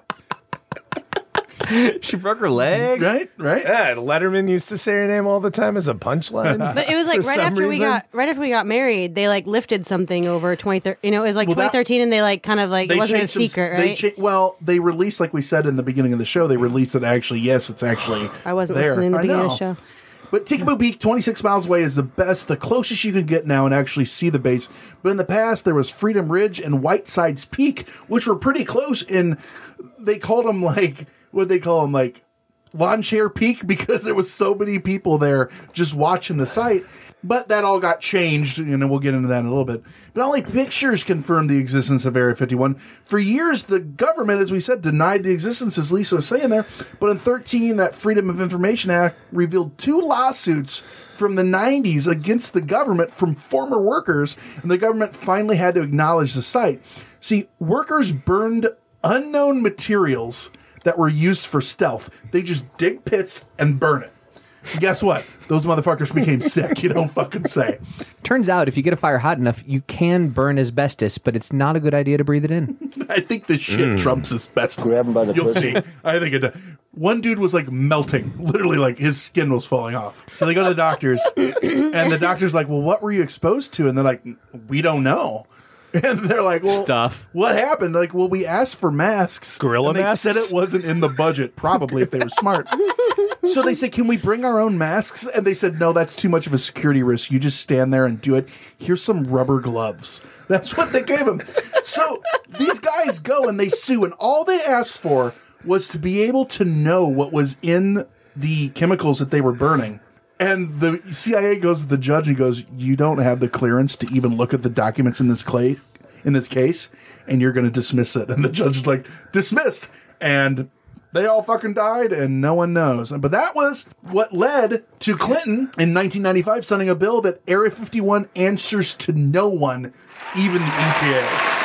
She broke her leg. Right, right. Yeah, Letterman used to say her name all the time as a punchline. But it was like For right some after we reason. got right after we got married, they like lifted something over twenty thirteen. You know, it was like Well, that- twenty thirteen, and they like kind of like it wasn't a changed some- secret, They right? cha- well, they released, like we said in the beginning of the show, they released it actually. Yes, it's actually. I wasn't there. listening in the I beginning of know. the show. But Tikaboo Peak, twenty-six miles away, is the best, the closest you can get now and actually see the base. But in the past, there was Freedom Ridge and Whitesides Peak, which were pretty close. And they called them like, what they call them, like lawn chair peak, because there was so many people there just watching the site. But that all got changed, and we'll get into that in a little bit. But only pictures confirmed the existence of Area fifty-one. For years, the government, as we said, denied the existence, as Lisa was saying there. But in thirteen, that Freedom of Information Act revealed two lawsuits from the nineties against the government from former workers, and the government finally had to acknowledge the site. See, workers burned unknown materials that were used for stealth. They just dig pits and burn it. And guess what? Those motherfuckers became sick. You don't fucking say. Turns out, if you get a fire hot enough, you can burn asbestos, but it's not a good idea to breathe it in. I think this shit Mm. trumps asbestos. Grab 'em by the You'll pussy. see. I think it does. One dude was like melting, literally like his skin was falling off. So they go to the doctors, and the doctor's like, "Well, what were you exposed to?" And they're like, "We don't know." And they're like, well, Stuff. What happened? Like, well, we asked for masks. Gorilla and they masks? said it wasn't in the budget, probably, if they were smart. So they said, can we bring our own masks? And they said, no, that's too much of a security risk. You just stand there and do it. Here's some rubber gloves. That's what they gave them. So these guys go and they sue, and all they asked for was to be able to know what was in the chemicals that they were burning. And the C I A goes to the judge and goes, you don't have the clearance to even look at the documents in this clay, in this case, and you're going to dismiss it. And the judge is like, dismissed. And they all fucking died, and no one knows. But that was what led to Clinton in nineteen ninety-five signing a bill that Area fifty-one answers to no one, even the E P A.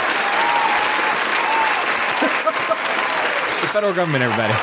The federal government, everybody.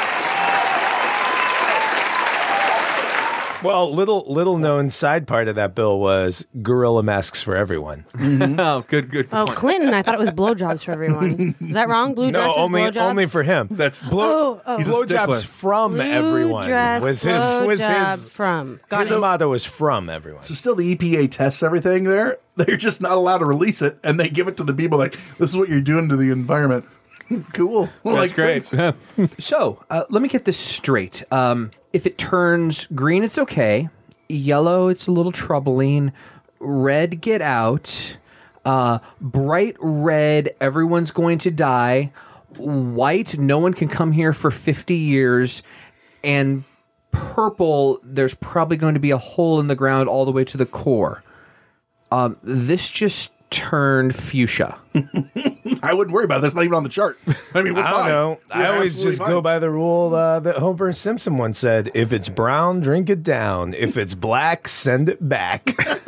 Well, little little known side part of that bill was gorilla masks for everyone. Oh, good, good. Oh, Clinton! I thought it was blowjobs for everyone. Is that wrong? Blue No, dresses, only blowjobs. only for him. That's Oh, oh. He's a stickler. blowjobs from Blue everyone. dress, was his was blowjob his from. Got his it. motto was from everyone. So still the E P A tests everything there. They're just not allowed to release it, and they give it to the people like, this is what you're doing to the environment. Cool. That's Like, great. thanks. So, uh, let me get this straight. Um, if it turns green, it's okay. Yellow, it's a little troubling. Red, get out. Uh, bright red, everyone's going to die. White, no one can come here for fifty years. And purple, there's probably going to be a hole in the ground all the way to the core. Um, this just turned fuchsia. I wouldn't worry about it. That's not even on the chart. I mean, we're I don't fine. know. I We're always absolutely just fine. go by the rule uh, that Homer Simpson once said: "If it's brown, drink it down. If it's black, send it back."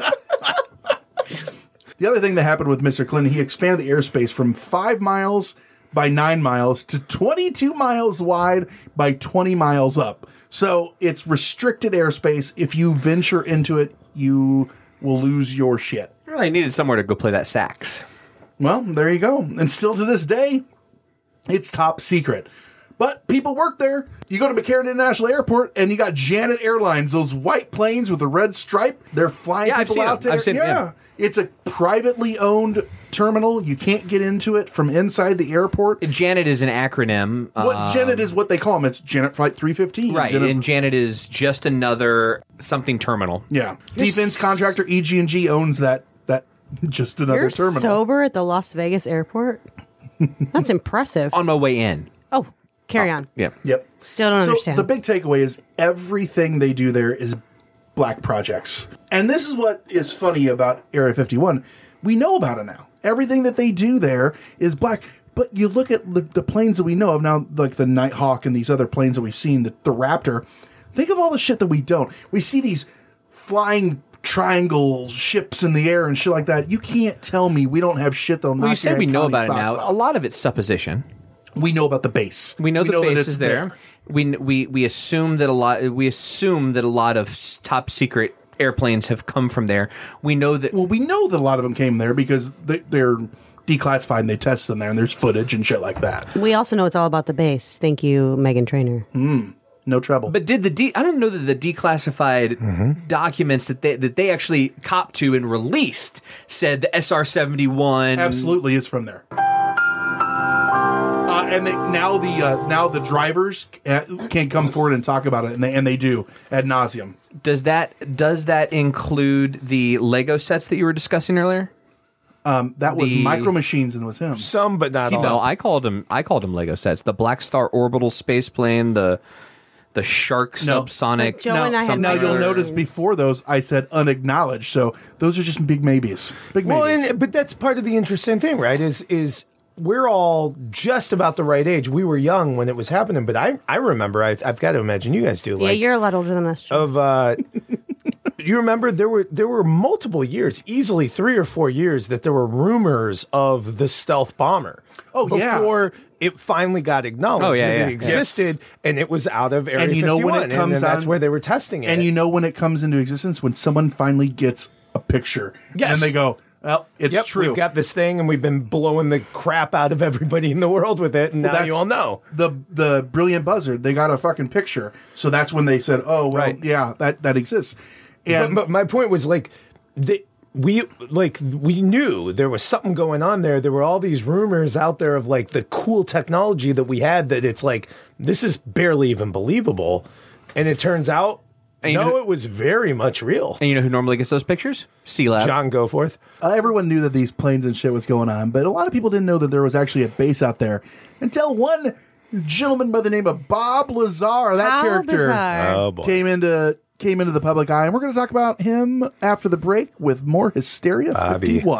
The other thing that happened with Mister Clinton, he expanded the airspace from five miles by nine miles to twenty-two miles wide by twenty miles up. So it's restricted airspace. If you venture into it, you will lose your shit. Really needed somewhere to go play that sax. Well, there you go. And still to this day, it's top secret. But people work there. You go to McCarran International Airport, and you got Janet Airlines, those white planes with the red stripe. They're flying Yeah, I've people seen out them. there. I've seen them, yeah. yeah. It's a privately owned terminal. You can't get into it from inside the airport. Janet is an acronym. What um, Janet is what they call them. It's Janet Flight three fifteen. Right, Janet- and Janet is just another something terminal. Yeah. Defense contractor E G and G owns that that just another You're terminal. sober at the Las Vegas airport? That's impressive. On my way in. Oh, carry on. Yeah. Yep. Still don't so understand. The big takeaway is everything they do there is black projects. And this is what is funny about Area fifty-one. We know about it now. Everything that they do there is black. But you look at the, the planes that we know of now, like the Nighthawk and these other planes that we've seen, the, the Raptor. Think of all the shit that we don't. We see these flying triangle ships in the air and shit like that. You can't tell me we don't have shit that'll knock Well, you said your we know county about it socks now. off. A lot of it's supposition. We know about the base. We know We the know that base it's is there. there. We we we assume that a lot. We assume that a lot of s- top secret airplanes have come from there. We know that. Well, we know that a lot of them came there because they, they're declassified and they test them there, and there's footage and shit like that. We also know it's all about the base. Thank you, Megan Trainor. Mm, no trouble. But did the de- I don't know that the declassified Mm-hmm. documents that they that they actually copped to and released said the S R seventy-one Absolutely is from there. Uh, and they, now the uh, now the drivers uh, can come forward and talk about it, and they and they do ad nauseum. Does that does that include the Lego sets that you were discussing earlier? Um, that was The- Micro Machines and it was him. Some, but not all. No, I called them. I called them Lego sets. The Black Star orbital space plane, the the Shark No. subsonic. Joe and I had something Now or you'll other. notice before those I said unacknowledged, so those are just big maybes. Big Well, maybes. and, but that's part of the interesting thing, right? Is is we're all just about the right age. We were young when it was happening, but I I remember. I, I've got to imagine you guys do. Yeah, Like, you're a lot older than us. Joe. of uh, you remember there were there were multiple years, easily three or four years, that there were rumors of the stealth bomber. Oh, yeah. before it finally got acknowledged Oh, yeah, that yeah. it existed, and it was out of Area And you know fifty-one, when it and comes then that's on- where they were testing it. And you know when it comes into existence when someone finally gets a picture, Yes. and they go, "Well, it's Yep, true." we've got this thing, and we've been blowing the crap out of everybody in the world with it, and Well, now that's you all know. the the brilliant buzzard. They got a fucking picture, so that's when they said, "Oh, well, Right. yeah, that that exists." But, And but my point was like, the, we like we knew there was something going on there. There were all these rumors out there of like the cool technology that we had. That it's like this is barely even believable, and it turns out And you no, know- it was very much real. And you know who normally gets those pictures? Sea Lab. John Goforth. uh, everyone knew that these planes and shit was going on, but a lot of people didn't know that there was actually a base out there until one gentleman by the name of Bob Lazar, that How character, bizarre. Oh boy. came into came into the public eye, and we're going to talk about him after the break with more Hysteria Bobby. fifty-one.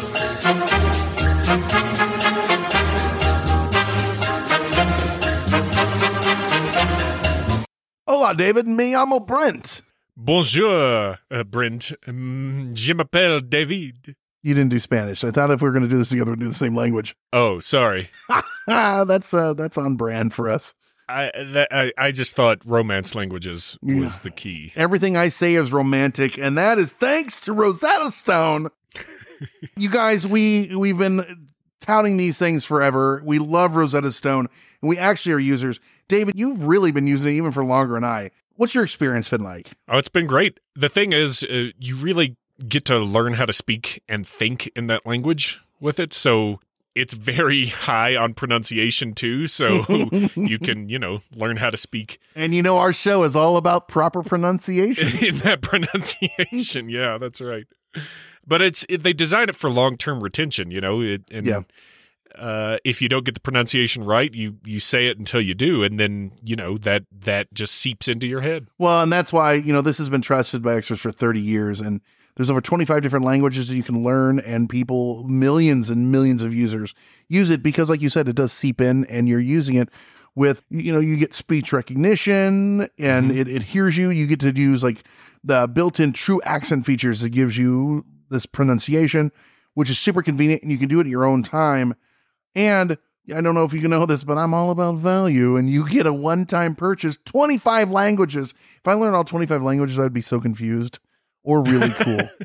Hola, David. Me llamo Brent. Bonjour, uh, Brent. Um, je m'appelle David. You didn't do Spanish. I thought if we were going to do this together, we'd do the same language. Oh, sorry. Ah, that's uh, that's on brand for us. I, that, I I just thought romance languages was Yeah. the key. Everything I say is romantic, and that is thanks to Rosetta Stone. You guys, we we've been touting these things forever. We love Rosetta Stone, and we actually are users. David, you've really been using it even for longer than I. What's your experience been like? Oh, it's been great. The thing is, uh, you really get to learn how to speak and think in that language with it. So it's very high on pronunciation too. So you can, you know, learn how to speak And you know, our show is all about proper pronunciation. in that pronunciation. Yeah, that's right. But it's it, they design it for long-term retention, you know, it, and Yeah. uh, if you don't get the pronunciation right, you you say it until you do, and then, you know, that that just seeps into your head. Well, and that's why, you know, this has been trusted by experts for thirty years, and there's over twenty-five different languages that you can learn, and people, millions and millions of users use it because, like you said, it does seep in, and you're using it with, you know, you get speech recognition, and it, it hears you. You get to use like the built-in true accent features that gives you this pronunciation, which is super convenient, and you can do it at your own time. And I don't know if you can know this, but I'm all about value, and you get a one-time purchase, twenty-five languages. If I learned all twenty-five languages, I'd be so confused or really cool.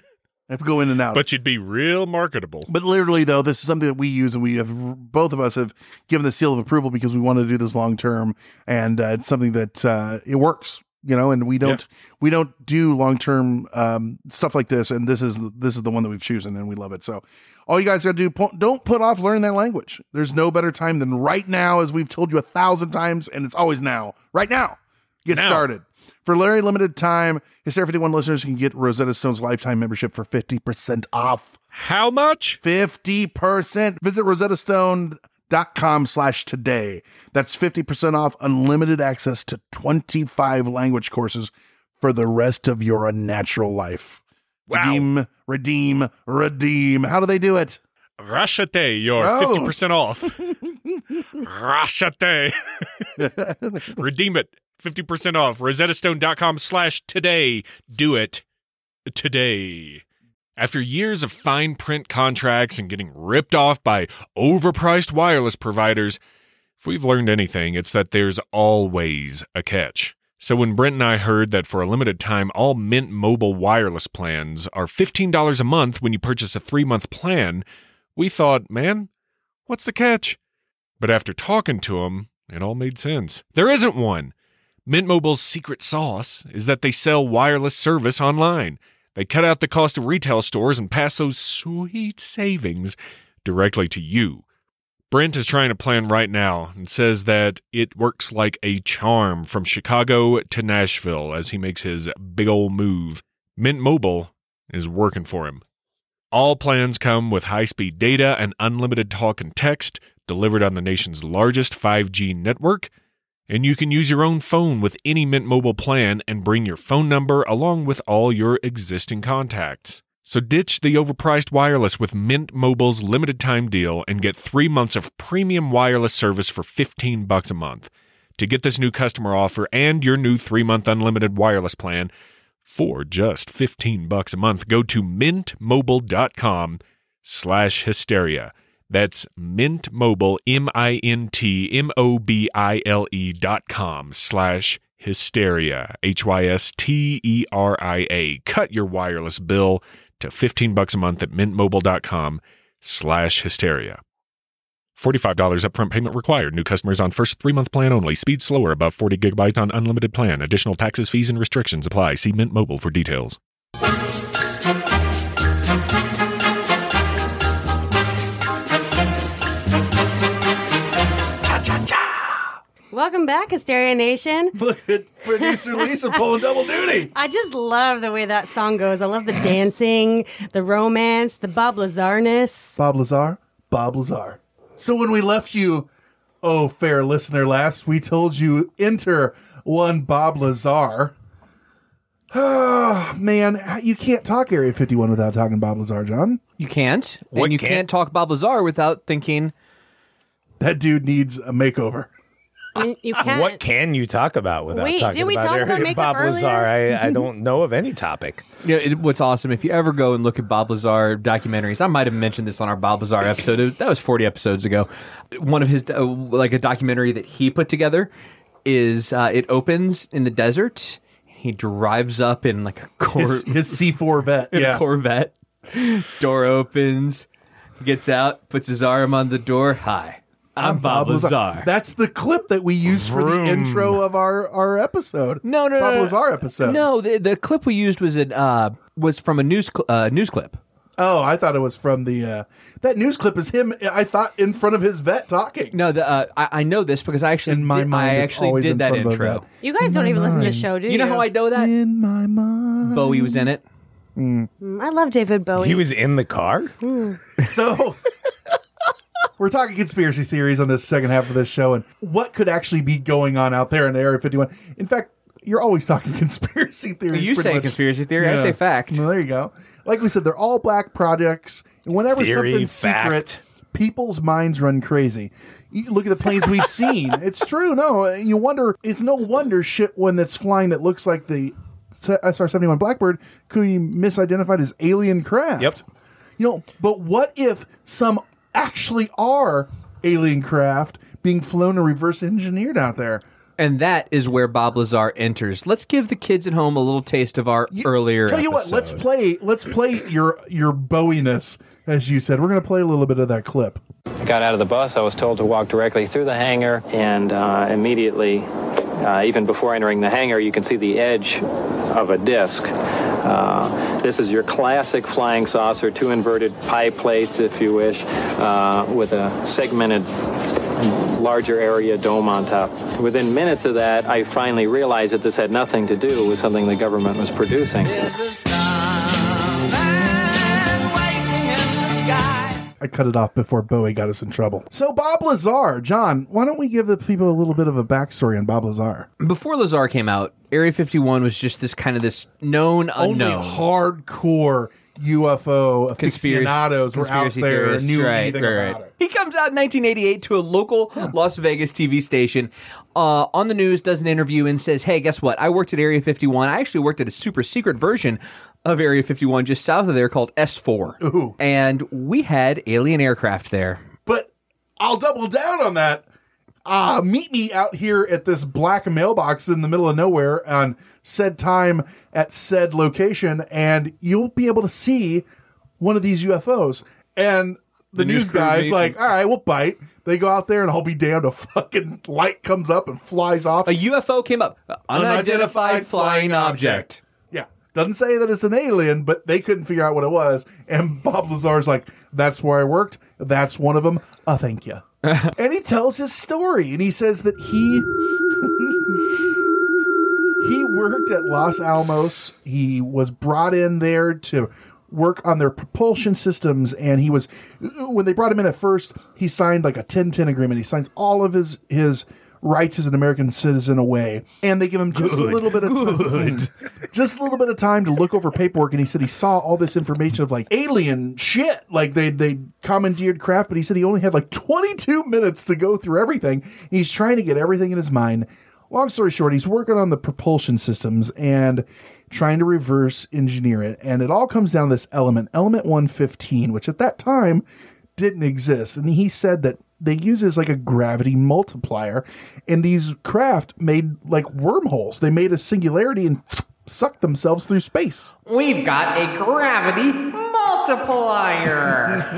have to go in and out. But you'd be real marketable. But literally, though, this is something that we use, and we have both of us have given the seal of approval because we want to do this long term, and uh, it's something that uh, it works, you know. And we don't yeah. we don't do long term um, stuff like this, and this is this is the one that we've chosen, and we love it. So, all you guys got to do, don't put off learning that language. There's no better time than right now, as we've told you a thousand times, and it's always now. Right now, get now. started. For a very limited time, Hysteria fifty-one listeners can get Rosetta Stone's lifetime membership for fifty percent off. How much? fifty percent. Visit rosettastone.com slash today. That's fifty percent off unlimited access to twenty-five language courses for the rest of your unnatural life. Wow. Redeem, redeem, redeem. How do they do it? Rashate, you're Oh. fifty percent off. Rashate. Redeem it. fifty percent off. rosettastone.com slash today. Do it today. After years of fine print contracts and getting ripped off by overpriced wireless providers, if we've learned anything, it's that there's always a catch. So when Brent and I heard that for a limited time, all Mint Mobile wireless plans are fifteen dollars a month when you purchase a three-month plan, we thought, man, what's the catch? But after talking to them, it all made sense. There isn't one. Mint Mobile's secret sauce is that they sell wireless service online. They cut out the cost of retail stores and pass those sweet savings directly to you. Brent is trying a plan right now and says that it works like a charm from Chicago to Nashville as he makes his big ol' move. Mint Mobile is working for him. All plans come with high-speed data and unlimited talk and text delivered on the nation's largest five G network. And you can use your own phone with any Mint Mobile plan and bring your phone number along with all your existing contacts. So ditch the overpriced wireless with Mint Mobile's limited time deal and get three months of premium wireless service for fifteen bucks a month. To get this new customer offer and your new three-month unlimited wireless plan for just fifteen bucks a month, go to mintmobile.com slash hysteria. That's Mint Mobile, M I N T M O B I L E dot com slash hysteria, H Y S T E R I A. Cut your wireless bill to fifteen bucks a month at mintmobile.com slash hysteria. forty-five dollars upfront payment required. New customers on first three-month plan only. Speed slower, above forty gigabytes on unlimited plan. Additional taxes, fees, and restrictions apply. See Mint Mobile for details. Welcome back, Hysteria Nation. Look at producer Lisa pulling double duty. I just love the way that song goes. I love the dancing, the romance, the Bob Lazar-ness. Bob Lazar, Bob Lazar. So when we left you, oh, fair listener, last, we told you enter one Bob Lazar. Oh, man, you can't talk Area fifty-one without talking Bob Lazar, John. You can't. What and you can't? can't talk Bob Lazar without thinking, that dude needs a makeover. You, you can't. What can you talk about without Wait, talking did we about, talk Area- about makeup Bob earlier? Lazar? I, I don't know of any topic. You know, it, what's awesome, if you ever go and look at Bob Lazar documentaries, I might have mentioned this on our Bob Lazar episode. It- that was forty episodes ago. One of his, uh, like a documentary that he put together is, uh, it opens in the desert. He drives up in like a cor- His, his C four vet. in Yeah. a Corvette. Door opens. He gets out, puts his arm on the door. Hi, I'm, Bob, Lazar. That's the clip that we used for the Vroom. intro of our, our episode. No, no, Bob no, no. Lazar episode. No, the, the clip we used was an, uh, was from a news cl- uh, news clip. Oh, I thought it was from the uh, that news clip is him. I thought in front of his vet talking. No, the uh, I, I know this because I actually In my did, mind, I it's actually always did in that front of a intro. vet. You guys In don't my even listen to the mind. show, do you? You know how I know that? In my mind. Bowie was in it. Mm. Mm, I love David Bowie. He was in the car? Mm. So we're talking conspiracy theories on this second half of this show, and what could actually be going on out there in Area fifty-one. In fact, you're always talking conspiracy theories. You pretty say much. conspiracy theory, I say fact. Well, there you go. Like we said, they're all black projects. And whenever Theory, something's fact. secret, people's minds run crazy. You look at the planes we've seen. It's true. No, you wonder. It's no wonder shit when that's flying that looks like the S R seventy-one Blackbird could be misidentified as alien craft. Yep. You know, but what if some actually are alien craft being flown or reverse engineered out there? And that is where Bob Lazar enters. Let's give the kids at home a little taste of our earlier Tell you what, episode. let's play. Let's play your your Bowie-ness, as you said. We're going to play a little bit of that clip. I got out of the bus. I was told to walk directly through the hangar, and uh, immediately, uh, even before entering the hangar, you can see the edge of a disc. Uh, this is your classic flying saucer, two inverted pie plates, if you wish, uh, with a segmented larger area dome on top. Within minutes of that, I finally realized that this had nothing to do with something the government was producing. I cut it off before Bowie got us in trouble. So Bob Lazar, John, why don't we give the people a little bit of a backstory on Bob Lazar? Before Lazar came out, Area fifty-one was just this kind of this known unknown. Only hardcore U F O Conspiracy- aficionados were out conspiracy there and theorists, knew right, anything right, about right. it. He comes out in nineteen eighty-eight to a local Las Vegas T V station, uh, on the news, does an interview and says, hey, guess what? I worked at Area fifty-one. I actually worked at a super secret version of Area fifty-one just south of there called S four. Ooh. And we had alien aircraft there. But I'll double down on that. Uh, meet me out here at this black mailbox in the middle of nowhere on said time at said location, and you'll be able to see one of these U F Os. And the, The news news crew guy's meet- like, all right, we'll bite. They go out there, and I'll be damned, a fucking light comes up and flies off. A U F O came up. Unidentified flying object. Yeah. Doesn't say that it's an alien, but they couldn't figure out what it was. And Bob Lazar's like, that's where I worked. That's one of them. Uh, thank you. And he tells his story, and he says that he he worked at Los Alamos. He was brought in there to work on their propulsion systems, and he was, when they brought him in at first, he signed like a ten ten agreement. He signs all of his his rights as an American citizen away, and they give him just Good, a little bit of time, just a little bit of time to look over paperwork. And he said he saw all this information of like alien shit, like they they commandeered craft, but he said he only had like twenty-two minutes to go through everything. And he's trying to get everything in his mind. Long story short, he's working on the propulsion systems and trying to reverse engineer it, and it all comes down to this element, element one fifteen, which at that time didn't exist. And he said that they use it as like a gravity multiplier, and these craft made like wormholes. They made a singularity and sucked themselves through space. We've got a gravity multiplier.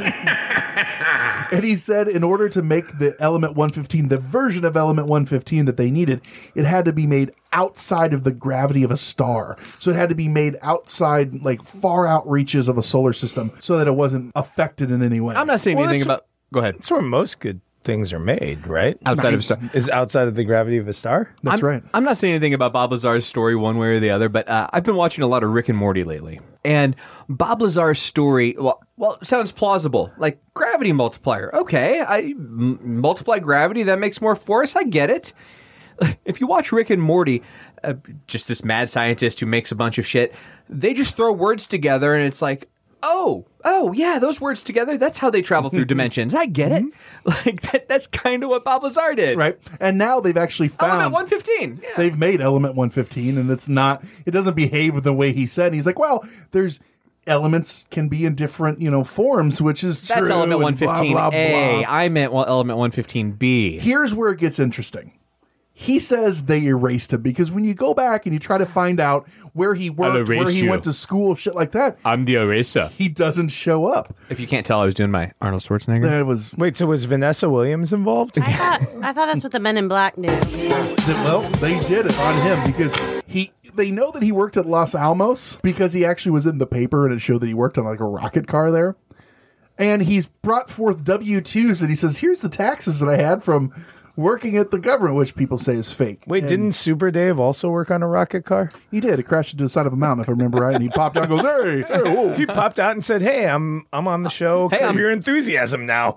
And he said in order to make the element one fifteen, the version of element one fifteen that they needed, it had to be made outside of the gravity of a star. So it had to be made outside, like far out reaches of a solar system, so that it wasn't affected in any way. I'm not saying Well, anything that's- about... Go ahead. That's where most good things are made, right? Outside of a star. Is outside of the gravity of a star? That's I'm, right. I'm not saying anything about Bob Lazar's story one way or the other, but uh, I've been watching a lot of Rick and Morty lately. And Bob Lazar's story, well, well, it sounds plausible. Like, gravity multiplier. Okay, I m- multiply gravity, that makes more force. I get it. If you watch Rick and Morty, uh, just this mad scientist who makes a bunch of shit, they just throw words together and it's like, oh, oh, yeah, those words together, that's how they travel through dimensions. I get it. Like, that, that's kind of what Bob Lazar did. Right. And now they've actually found... Element one fifteen. Yeah. They've made element one fifteen, and it's not... It doesn't behave the way he said. And he's like, well, there's... Elements can be in different, you know, forms, which is That's true. element and one fifteen A. blah, blah, blah. I meant well, element one fifteen B. Here's where it gets interesting. He says they erased him because when you go back and you try to find out where he worked, where erase he you. went to school, shit like that, I'm the eraser. he doesn't show up. If you can't tell, I was doing my Arnold Schwarzenegger. That was Wait, so was Vanessa Williams involved? I thought I thought that's what the Men in Black knew. well, they did it on him because he. They know that he worked at Los Alamos because he actually was in the paper and it showed that he worked on like a rocket car there. And he's brought forth W two's and he says, "Here's the taxes that I had from working at the government," which people say is fake. Wait, And didn't Super Dave also work on a rocket car? he did? It crashed into the side of a mountain, if I remember right. And he popped out and goes, "Hey, hey, whoa." He popped out and said, "Hey, I'm I'm on the show. Hey, Curb I'm- Your Enthusiasm now."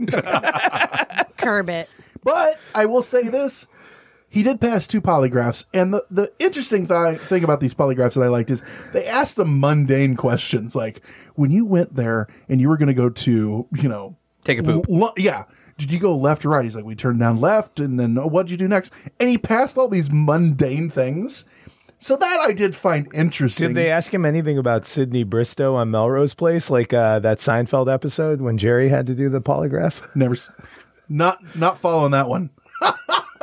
Curb it. But I will say this. He did pass two polygraphs, and the, the interesting th- thing about these polygraphs that I liked is they asked them mundane questions, like, when you went there and you were going to go to, you know... Take a poop. l- yeah. Did you go left or right? He's like, we turned down left, and then oh, what'd you do next? And he passed all these mundane things. So that I did find interesting. Did they ask him anything about Sidney Bristow on Melrose Place, like uh, that Seinfeld episode when Jerry had to do the polygraph? Never... s- Not, not following that one.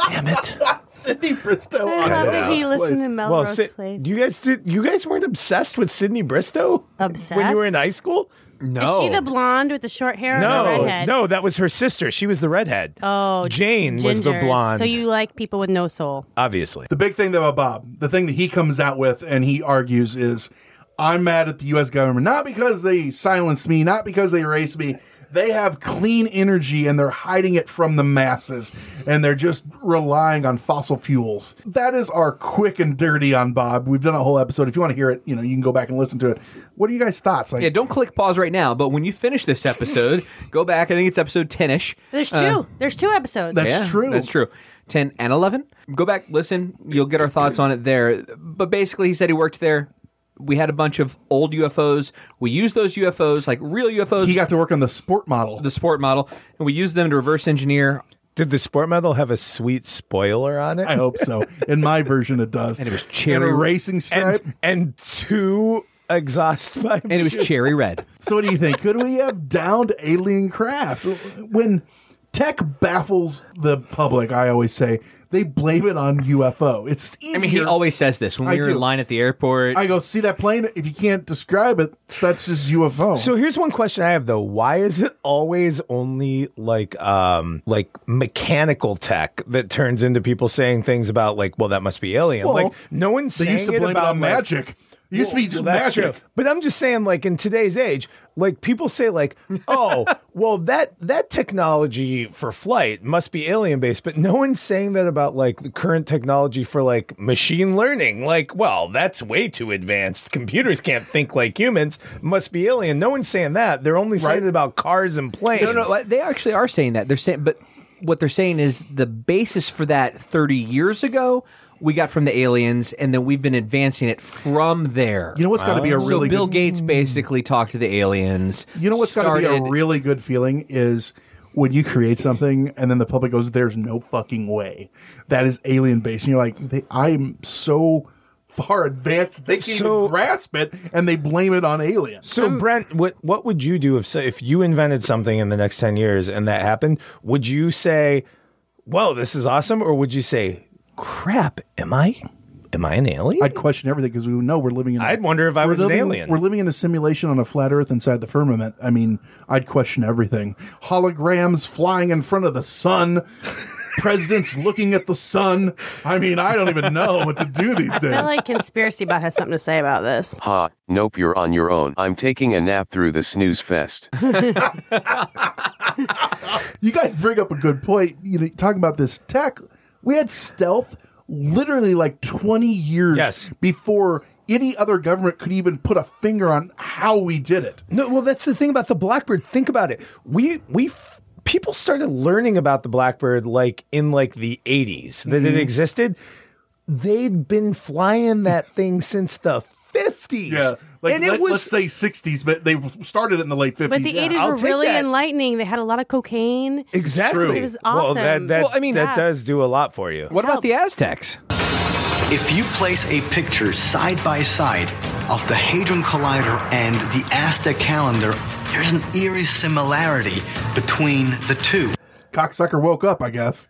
Damn it. Sydney Bristow. I on love it. that he listened to well, Melrose Si- Place. you guys did. You guys weren't obsessed with Sydney Bristow Obsessed? when you were in high school. Is she the blonde with the short hair and the No, redhead? no, that was her sister. She was the redhead. Oh, Jane was the gingers. blonde. So you like people with no soul. Obviously. The big thing about Bob, the thing that he comes out with and he argues is, I'm mad at the U S government, not because they silenced me, not because they erased me. They have clean energy and they're hiding it from the masses and they're just relying on fossil fuels. That is our quick and dirty on Bob. We've done a whole episode. If you want to hear it, you know, you can go back and listen to it. What are you guys' thoughts? Like, Yeah, don't click pause right now, but when you finish this episode, go back. I think it's episode ten-ish. There's two. Uh, There's two episodes. Yeah, That's true. ten and eleven. Go back, listen. You'll get our thoughts on it there. But basically, he said he worked there. We had a bunch of old U F Os. We used those U F Os, like real U F Os. He got to work on the sport model. The sport model. And we used them to reverse engineer. Did the sport model have a sweet spoiler on it? I hope so. In my version, it does. And it was And cherry a racing stripe. And, and two exhaust pipes. And it was cherry red. So what do you think? Could we have downed alien craft? When tech baffles the public, I always say, they blame it on U F O. It's easier. I mean, he always says this. When I we were do. in line at the airport. I go, see that plane? If you can't describe it, that's just U F O. So here's one question I have though. Why is it always only like um like mechanical tech that turns into people saying things about like, well, that must be alien? Well, like no one's they saying used to it blame it about on like- magic. It used to be just that's magic. true. But I'm just saying, like in today's age, like people say, like, oh, well, that that technology for flight must be alien based, but no one's saying that about like the current technology for like machine learning. Like, well, that's way too advanced. Computers can't think like humans. Must be alien. No one's saying that. They're only saying Right. it about cars and planes. No, no, they actually are saying that. They're saying, but what they're saying is the basis for that thirty years ago we got from the aliens, and then we've been advancing it from there. You know what's got to be a really so Bill good, Gates basically talked to the aliens. You know what's got to be a started- really good feeling is when you create something and then the public goes, "There's no fucking way that is alien based," and you're like, they, "I'm so far advanced they can't So- even grasp it," and they blame it on aliens. So Brent, what what would you do if say, if you invented something in the next ten years and that happened? Would you say, "Whoa, this is awesome," or would you say, "Crap, am I am I an alien?" I'd question everything because we know we're living in. I'd wonder if I we're was an living- alien. We're living in a simulation on a flat Earth inside the firmament. I mean, I'd question everything. Holograms flying in front of the sun. Presidents looking at the sun. I mean, I don't even know what to do these I days. feel like Conspiracy Bot has something to say about this. Ha, nope, you're on your own. I'm taking a nap through the snooze fest. You guys bring up a good point. You know, talking about this tech, we had stealth literally like twenty years Yes. before any other government could even put a finger on how we did it. No, well, that's the thing about the Blackbird. Think about it. We we f- people started learning about the Blackbird like in like the eighties that it Mhm. existed. They'd been flying that thing since the fifties. Yeah. Like, and let, it was let's say sixties, but they started in the late fifties. But the yeah. eighties I'll were take really that. enlightening. They had a lot of cocaine. exactly. It was awesome. Well, that that, Well, I mean, that yeah. does do a lot for you. What about the Aztecs? If you place a picture side by side of the Hadron Collider and the Aztec calendar, there's an eerie similarity between the two. Cocksucker woke up, I guess.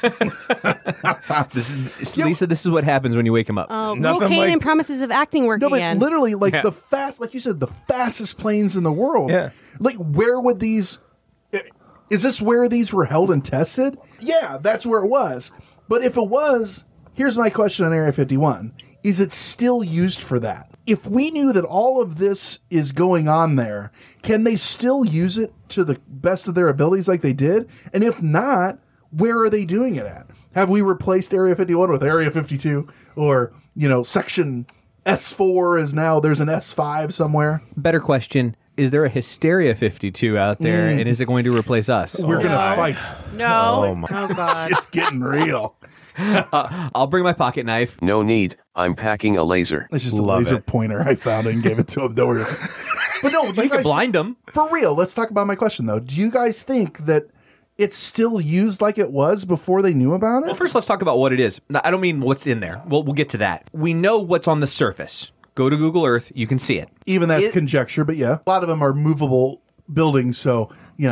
This is, Lisa, this is what happens when you wake him up. Oh, Will Nothing Kane like- and Promises of Acting work No, but again. literally, like Yeah. the fast, like you said, the fastest planes in the world. Yeah. Like, where would these? Is this where these were held and tested? Yeah, that's where it was. But if it was, here's my question on Area fifty-one: is it still used for that? If we knew that all of this is going on there, can they still use it to the best of their abilities like they did? And if not, where are they doing it at? Have we replaced Area fifty-one with Area fifty-two? Or, you know, Section S four is now, there's an S five somewhere? Better question. Is there a Hysteria fifty-two out there, Mm. and is it going to replace us? We're going to No. fight. no. Oh, my- Oh, God. It's getting real. Uh, I'll bring my pocket knife. No need, I'm packing a laser. It's just a Love laser it. pointer I found and gave it to him. Don't worry. But no, do You you can guys, blind them. for real, let's talk about my question, though. Do you guys think that it's still used like it was before they knew about it? Well, first, let's talk about what it is. I don't mean what's in there. We'll, we'll get to that. We know what's on the surface. Go to Google Earth. You can see it. Even that's It- conjecture, but yeah. A lot of them are movable buildings, so, you know,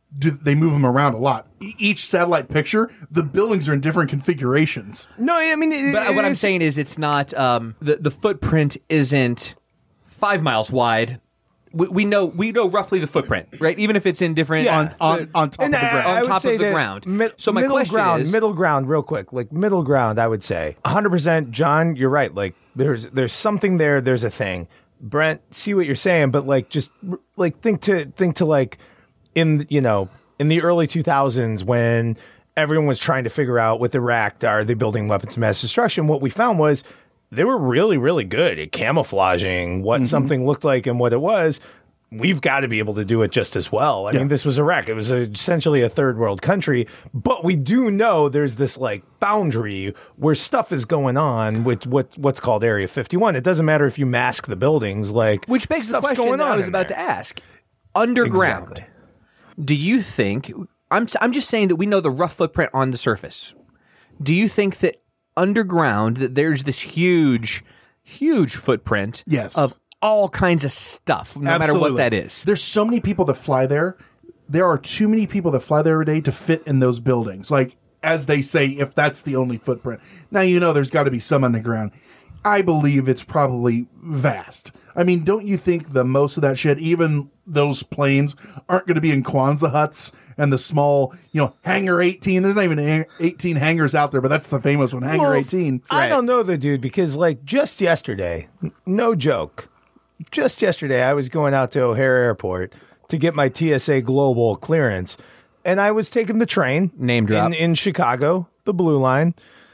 do they move them around a lot. E- Each satellite picture, the buildings are in different configurations. No, I mean, it, But it what I'm is- saying is, it's not um, the the footprint isn't five miles wide. We, we know we know roughly the footprint, right? Even if it's in different Yeah. On, on, on top And of the I- ground. I on would top say of the that ground. mi- So my middle question ground, is- middle ground, real quick, like middle ground. I would say one hundred percent. John, you're right. Like there's there's something there. There's a thing. Brent, see what you're saying, but like just like think to think to like in you know in the early two thousands when everyone was trying to figure out with Iraq, are they building weapons of mass destruction? What we found was they were really really good at camouflaging what Mhm. something looked like and what it was. We've got to be able to do it just as well. I Yeah. mean, this was Iraq. It was essentially a third world country, but we do know there's this like boundary where stuff is going on with what what's called Area fifty-one. It doesn't matter if you mask the buildings, like Which begs the stuff's question going that I on was in about there. to ask. Underground. Exactly. Do you think I'm I'm just saying that we know the rough footprint on the surface. Do you think that underground that there's this huge huge footprint Yes. of all kinds of stuff, no matter what that is? There's so many people that fly there. There are too many people that fly there every day to fit in those buildings. Like, as they say, if that's the only footprint. Now, you know, there's got to be some underground. I believe it's probably vast. I mean, don't you think the most of that shit, even those planes, aren't going to be in Kwanzaa huts and the small, you know, Hangar eighteen? There's not even eighteen hangars out there, but that's the famous one, Hangar Well, eighteen. I don't know though, dude, because like just yesterday, n- no joke, just yesterday I was going out to O'Hare Airport to get my T S A Global clearance, and I was taking the train, name drop, in, in Chicago, the Blue Line.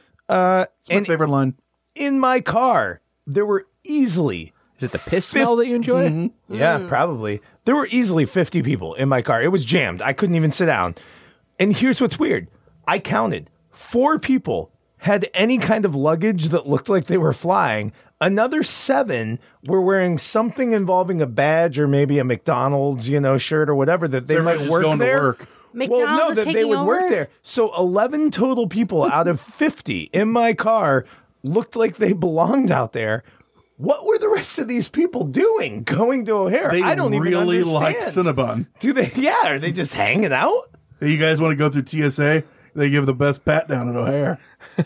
Uh, it's my favorite line. In my car, there were easily. Is it the piss smell that you enjoy? Mm-hmm. Yeah, Mm. probably. There were easily fifty people in my car. It was jammed. I couldn't even sit down. And here's what's weird. I counted. Four people had any kind of luggage that looked like they were flying. Another seven were wearing something involving a badge or maybe a McDonald's, you know, shirt or whatever that they So might everybody's just work going to there. work. McDonald's well, no, is that they taking would work over? there. So eleven total people out of fifty in my car looked like they belonged out there. What were the rest of these people doing going to O'Hare? They I don't even really understand. like Cinnabon. Do they? Yeah, are they just hanging out? Hey, you guys want to go through T S A? They give the best pat down at O'Hare.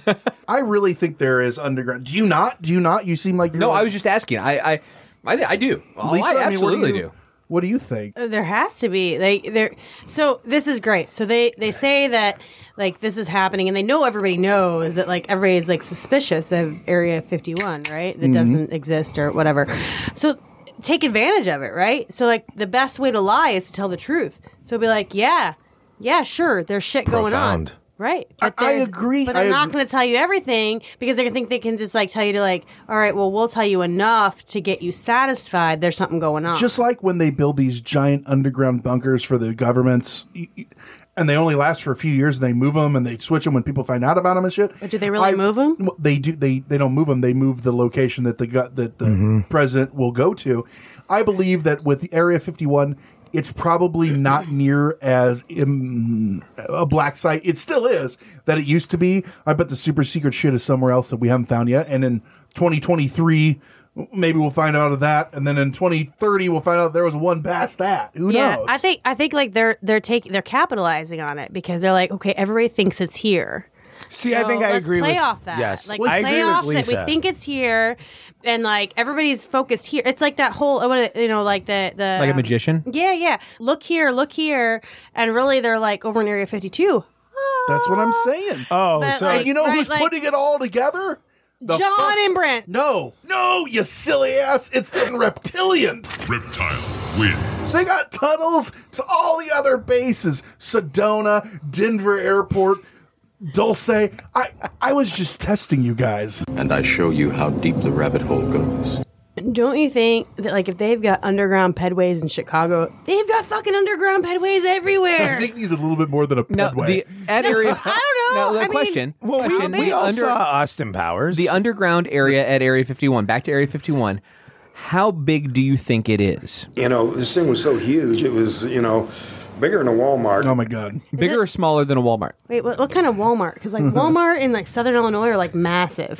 I really think there is underground. Do you not? Do you not? You seem like you're No, like, I was just asking. I I I, I do. Oh, Lisa, I I mean, what do absolutely you- do. What do you think? Uh, There has to be like there. So this is great. So they they say that like this is happening, and they know everybody knows that like everybody's like suspicious of Area fifty-one, right? That Mhm. doesn't exist or whatever. So take advantage of it, right? So like the best way to lie is to tell the truth. So be like, yeah, yeah, sure, there's shit going on. Profound. Right. I- But I there's- agree. But they're I not agree. going to tell you everything because they're going to think they can just like tell you to like, all right, well, we'll tell you enough to get you satisfied. There's something going on. Just like when they build these giant underground bunkers for the governments, y- y- and they only last for a few years, and they move them and they switch them when people find out about them and shit. But do they really move 'em? Well, They do. They they don't move them. They move the location that the gu- that the Mm-hmm. president will go to. I believe that with Area fifty-one, it's probably not near as um, a black site. It still is that it used to be. I bet the super secret shit is somewhere else that we haven't found yet. And in twenty twenty-three, maybe we'll find out of that. And then in twenty thirty, we'll find out there was one past that. Who yeah, knows? I think I think like they're they're taking they're capitalizing on it because they're like, okay, everybody thinks it's here. See, I So think I let's agree play with off that. Yes, Like I play agree off with that Lisa. we think it's here, and like everybody's focused here. It's like that whole what you know, like the the Like a um, magician? Yeah, yeah. Look here, look here, and really they're like over in Area fifty-two. That's what I'm saying. Oh, But, so like, And you know right, who's like- putting it all together? The John fuck- and Brent. No, no, you silly ass! It's the reptilians. Reptile wins. They got tunnels to all the other bases: Sedona, Denver Airport, Dulce. I I was just testing you guys. And I show you how deep the rabbit hole goes. Don't you think that like if they've got underground pedways in Chicago, they've got fucking underground pedways everywhere? I think he's a little bit more than a No, pedway. the at area. I don't know. Now, the I mean, question. well, we, question, we the all under- saw Austin Powers. the underground area at Area fifty-one. Back to Area fifty-one. How big do you think it is? You know, this thing was so huge. It was, you know, bigger than a Walmart. Oh my god! Bigger or smaller than a Walmart? Wait, what, what kind of Walmart? Because like Walmart in like Southern Illinois are like massive.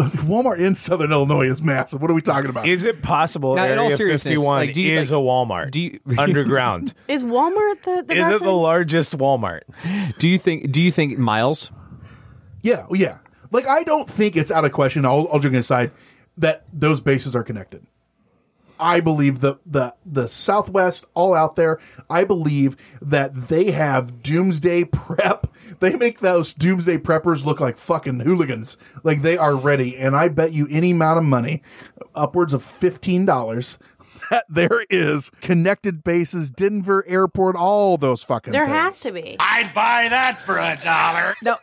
Walmart in Southern Illinois is massive. What are we talking about? Is it possible Now, in all Area seriousness, fifty-one like, do you, is like- a Walmart do you- underground? Is Walmart the, the Is it reference? the largest Walmart? Do you think? Do you think Miles? Yeah, yeah. Like, I don't think it's out of question, all, all joking aside, that those bases are connected. I believe the, the the Southwest, all out there, I believe that they have doomsday prep. They make those doomsday preppers look like fucking hooligans. Like, they are ready. And I bet you any amount of money, upwards of fifteen dollars, that there is connected bases, Denver Airport, all those fucking There things. has to be. I'd buy that for a dollar. Now,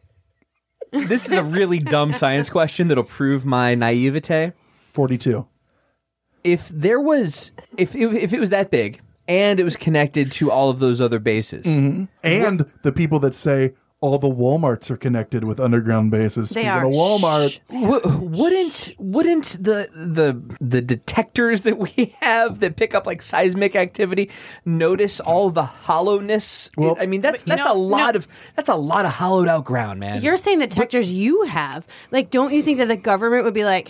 this is a really dumb science question that'll prove my naivete. forty-two. If there was, if it, if it was that big and it was connected to all of those other bases, Mm-hmm. And the people that say all the Walmarts are connected with underground bases. They Speaking are. of Walmart, w- wouldn't wouldn't the the the detectors that we have that pick up like seismic activity notice all the hollowness? Well- I mean, that's But, you that's know, a lot no- of that's a lot of hollowed out ground, man. You're saying the detectors you have. Like, don't you think that the government would be like,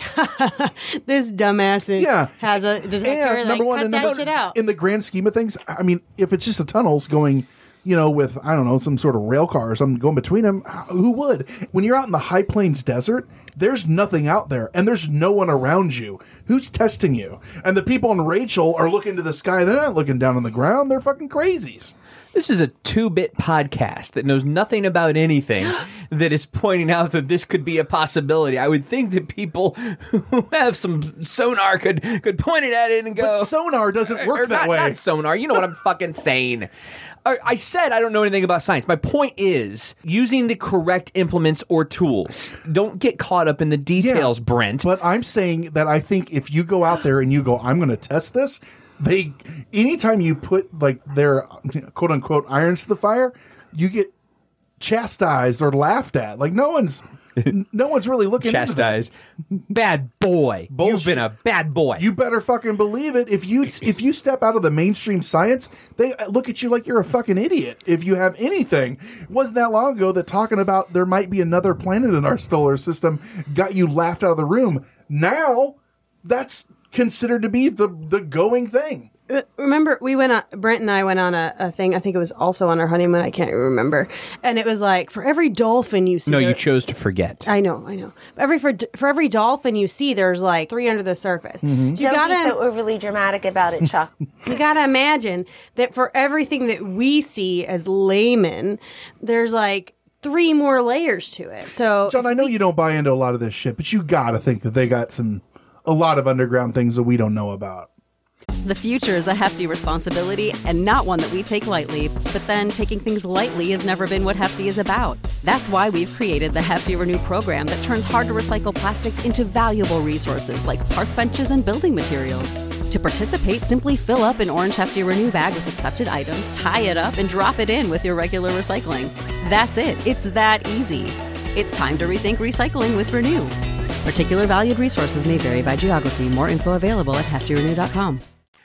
this dumbass is- Yeah. has a detector? and number like, one, cut and that number, shit out. in the grand scheme of things, I mean, if it's just a tunnels going, you know, with, I don't know, some sort of rail car or something going between them, who would? When you're out in the High Plains desert, there's nothing out there, and there's no one around you. Who's testing you? And the people in Rachel are looking to the sky. They're not looking down on the ground. They're fucking crazies. This is a two-bit podcast that knows nothing about anything that is pointing out that this could be a possibility. I would think that people who have some sonar could could point it at it and go. But sonar doesn't work Or that not, way. Not sonar. You know what I'm fucking saying. I I said I don't know anything about science. My point is using the correct implements or tools. Don't get caught up in the details, Yeah, Brent. But I'm saying that I think if you go out there and you go, I'm going to test this, they, anytime you put like their quote unquote irons to the fire, you get chastised or laughed at. Like no one's, no one's really looking Chastised. Bad boy. Bullshit. You've been a bad boy. You better fucking believe it. If you if you step out of the mainstream science, they look at you like you're a fucking idiot. If you have anything, it wasn't that long ago that talking about there might be another planet in our solar system got you laughed out of the room. Now that's considered to be the the going thing. Remember, we went on, Brent and I went on a, a thing, I think it was also on our honeymoon, I can't remember. And it was like, for every dolphin you see. no, there- you chose to forget. I know, I know. Every for, for every dolphin you see, there's like three under the surface. Mm-hmm. You Don't gotta be so overly dramatic about it, Chuck. you gotta imagine that for everything that we see as laymen, there's like three more layers to it. So, John, I know you don't buy into a lot of this shit, but you gotta think that they got some a lot of underground things that we don't know about. The future is a hefty responsibility and not one that we take lightly. But then taking things lightly has never been what Hefty is about. That's why we've created the Hefty Renew program that turns hard to recycle plastics into valuable resources like park benches and building materials. To participate, simply fill up an orange Hefty Renew bag with accepted items, tie it up, and drop it in with your regular recycling. That's it. It's that easy. It's time to rethink recycling with Renew. Particular valued resources may vary by geography. More info available at hefty renew dot com.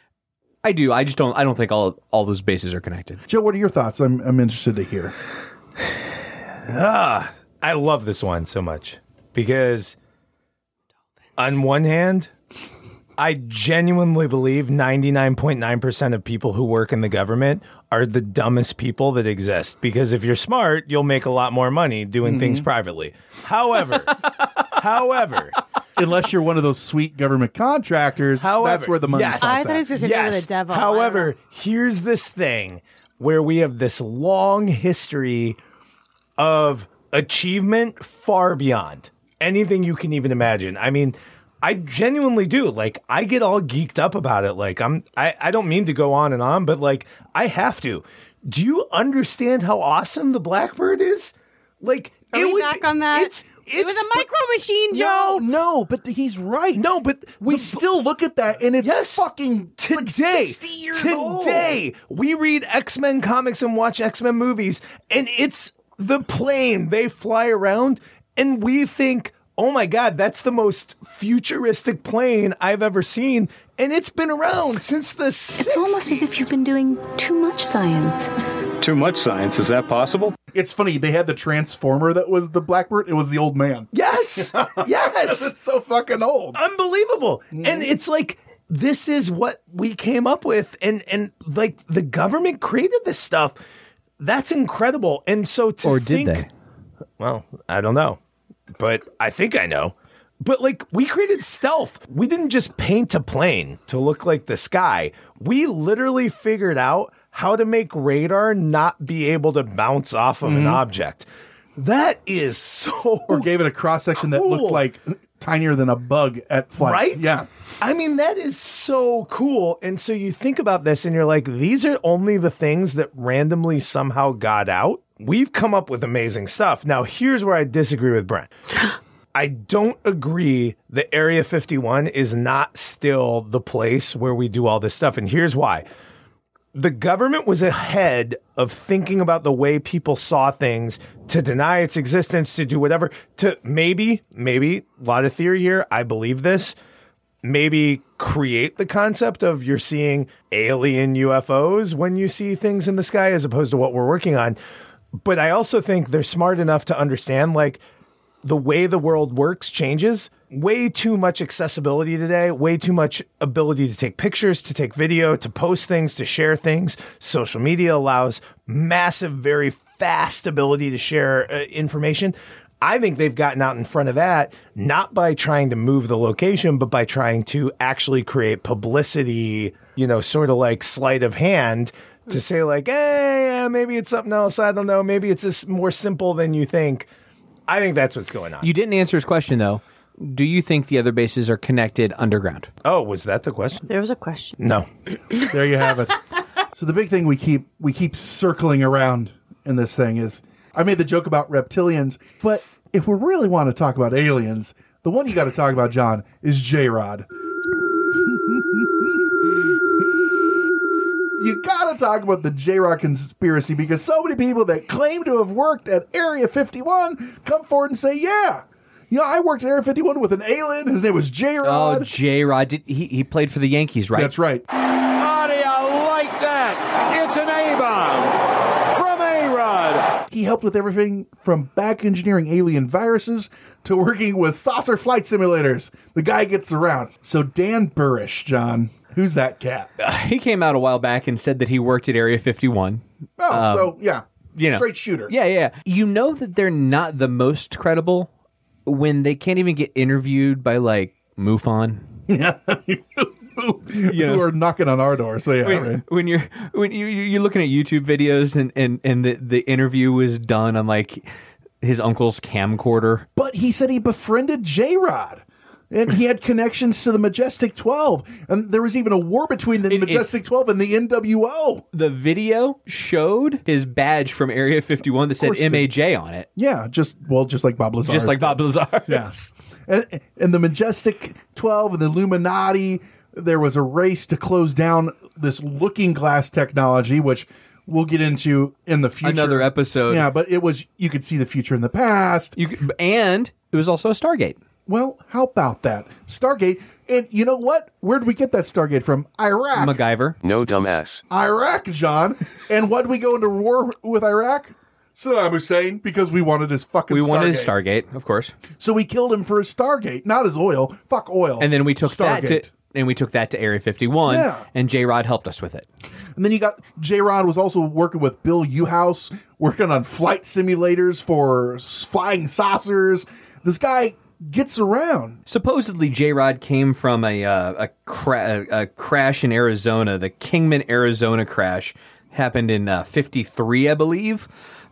I do. I just don't. I don't think all all those bases are connected. Joe, what are your thoughts? I'm I'm interested to hear. Ah, I love this one so much because on one hand, I genuinely believe ninety-nine point nine percent of people who work in the government are the dumbest people that exist. Because if you're smart, you'll make a lot more money doing Mm-hmm. things privately. However, however, unless you're one of those sweet government contractors, however, that's where the money yes. I thought it was going to say Yes. the devil. However, here's this thing where we have this long history of achievement far beyond anything you can even imagine. I mean, I genuinely do. Like, I get all geeked up about it. Like, I'm, I, I don't mean to go on and on, but like, I have to. Do you understand how awesome the Blackbird is? Like, Are it we would back be- on that? It's, It was it's- a micro machine, Joe. No, no, but he's right. No, but We the- still look at that and it's Yes. fucking Today, like sixty years old. today, we read X-Men comics and watch X-Men movies, and it's the plane they fly around, and we think, oh my God, that's the most futuristic plane I've ever seen, and it's been around since the It's almost as if you've been doing too much science. Too much science. Is that possible? It's funny. They had the transformer that was the Blackbird. It was the old man. Yes. Yes. It's so fucking old. Unbelievable. And it's like, this is what we came up with. And, and like the government created this stuff. That's incredible. And so to Or did think, they? Well, I don't know. But I think I know. But like, we created stealth. We didn't just paint a plane to look like the sky. We literally figured out how to make radar not be able to bounce off of Mhm. an object. That is so Or gave it a cross section that looked cool. like tinier than a bug at flight. Right? Yeah. I mean, that is so cool. And so you think about this and you're like, these are only the things that randomly somehow got out. We've come up with amazing stuff. Now, here's where I disagree with Brent. I don't agree that Area fifty-one is not still the place where we do all this stuff. And here's why. The government was ahead of thinking about the way people saw things to deny its existence, to do whatever, to maybe, maybe, a lot of theory here, I believe this, maybe create the concept of you're seeing alien U F Os when you see things in the sky as opposed to what we're working on. But I also think they're smart enough to understand, like, the way the world works changes. Way too much accessibility today, way too much ability to take pictures, to take video, to post things, to share things. Social media allows massive, very fast ability to share uh, information. I think they've gotten out in front of that, not by trying to move the location, but by trying to actually create publicity, you know, sort of like sleight of hand to say like, hey, yeah, maybe it's something else. I don't know. Maybe it's just more simple than you think. I think that's what's going on. You didn't answer his question, though. Do you think the other bases are connected underground? Oh, was that the question? There was a question. No. There you have it. So the big thing we keep we keep circling around in this thing is, I made the joke about reptilians, but if we really want to talk about aliens, the one you got to talk about, John, is J-Rod. You got to talk about the J-Rod conspiracy, because so many people that claim to have worked at Area fifty-one come forward and say, yeah, you know, I worked at Area fifty-one with an alien. His name was J-Rod. Oh, J-Rod. Did, he, he played for the Yankees, right? That's right. How do you like that? It's an A-bomb from A-Rod. He helped with everything from back engineering alien viruses to working with saucer flight simulators. The guy gets around. So Dan Burrish, John, who's that cat? Uh, he came out a while back and said that he worked at Area fifty-one. Oh, Um, so yeah, you know, straight shooter. Yeah, yeah. You know that they're not the most credible when they can't even get interviewed by like MUFON. Yeah. You know, who are knocking on our door. So yeah, when, right. when you're when you you're looking at YouTube videos and and and the the interview was done on like his uncle's camcorder. But he said he befriended J-Rod. And he had connections to the Majestic twelve. And there was even a war between the It- Majestic twelve and the N W O. The video showed his badge from Area fifty-one that said course it M A J on it. Yeah, just, well, just like Bob Lazar. Just like Bob Lazar. Yes. And, and the Majestic twelve and the Illuminati, there was a race to close down this looking glass technology, which we'll get into in the future. Another episode. Yeah, but it was, you could see the future in the past. You could, and it was also a Stargate. Well, how about that? Stargate. And you know what? Where did we get that Stargate from? Iraq. MacGyver. No dumbass. Iraq, John. And what did we go into war with Iraq? Saddam Hussein, because we wanted his fucking We Stargate. wanted his Stargate, of course. So we killed him for his Stargate, not his oil. Fuck oil. And then we took that Stargate. to and we took that to Area fifty-one, Yeah. and J-Rod helped us with it. And then you got J-Rod was also working with Bill Uhouse, working on flight simulators for s- flying saucers. This guy gets around. Supposedly, J-Rod came from a uh, a, cra- a crash in Arizona. The Kingman, Arizona crash happened in uh, fifty-three, I believe.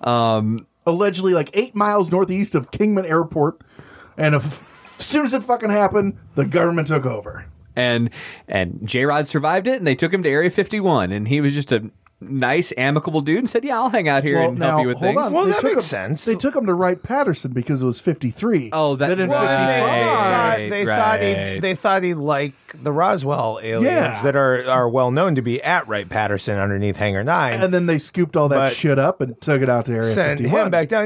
Um, Allegedly, like eight miles northeast of Kingman Airport. And if, as soon as it fucking happened, the government took over. and and J-Rod survived it, and they took him to Area fifty-one, and he was just a nice, amicable dude, and said, "Yeah, I'll hang out here Well, and now, help you with hold things." on. Well, They that took makes him- sense. They took him to Wright-Patterson because it was fifty-three. Oh, that- Then in right. fifty-five. They, they right. thought he they thought he liked the Roswell aliens Yeah. that are, are well known to be at Wright Patterson underneath Hangar Nine, And then they scooped all that But- shit up and took it out to Area sent fifty-one. him back down. Yeah,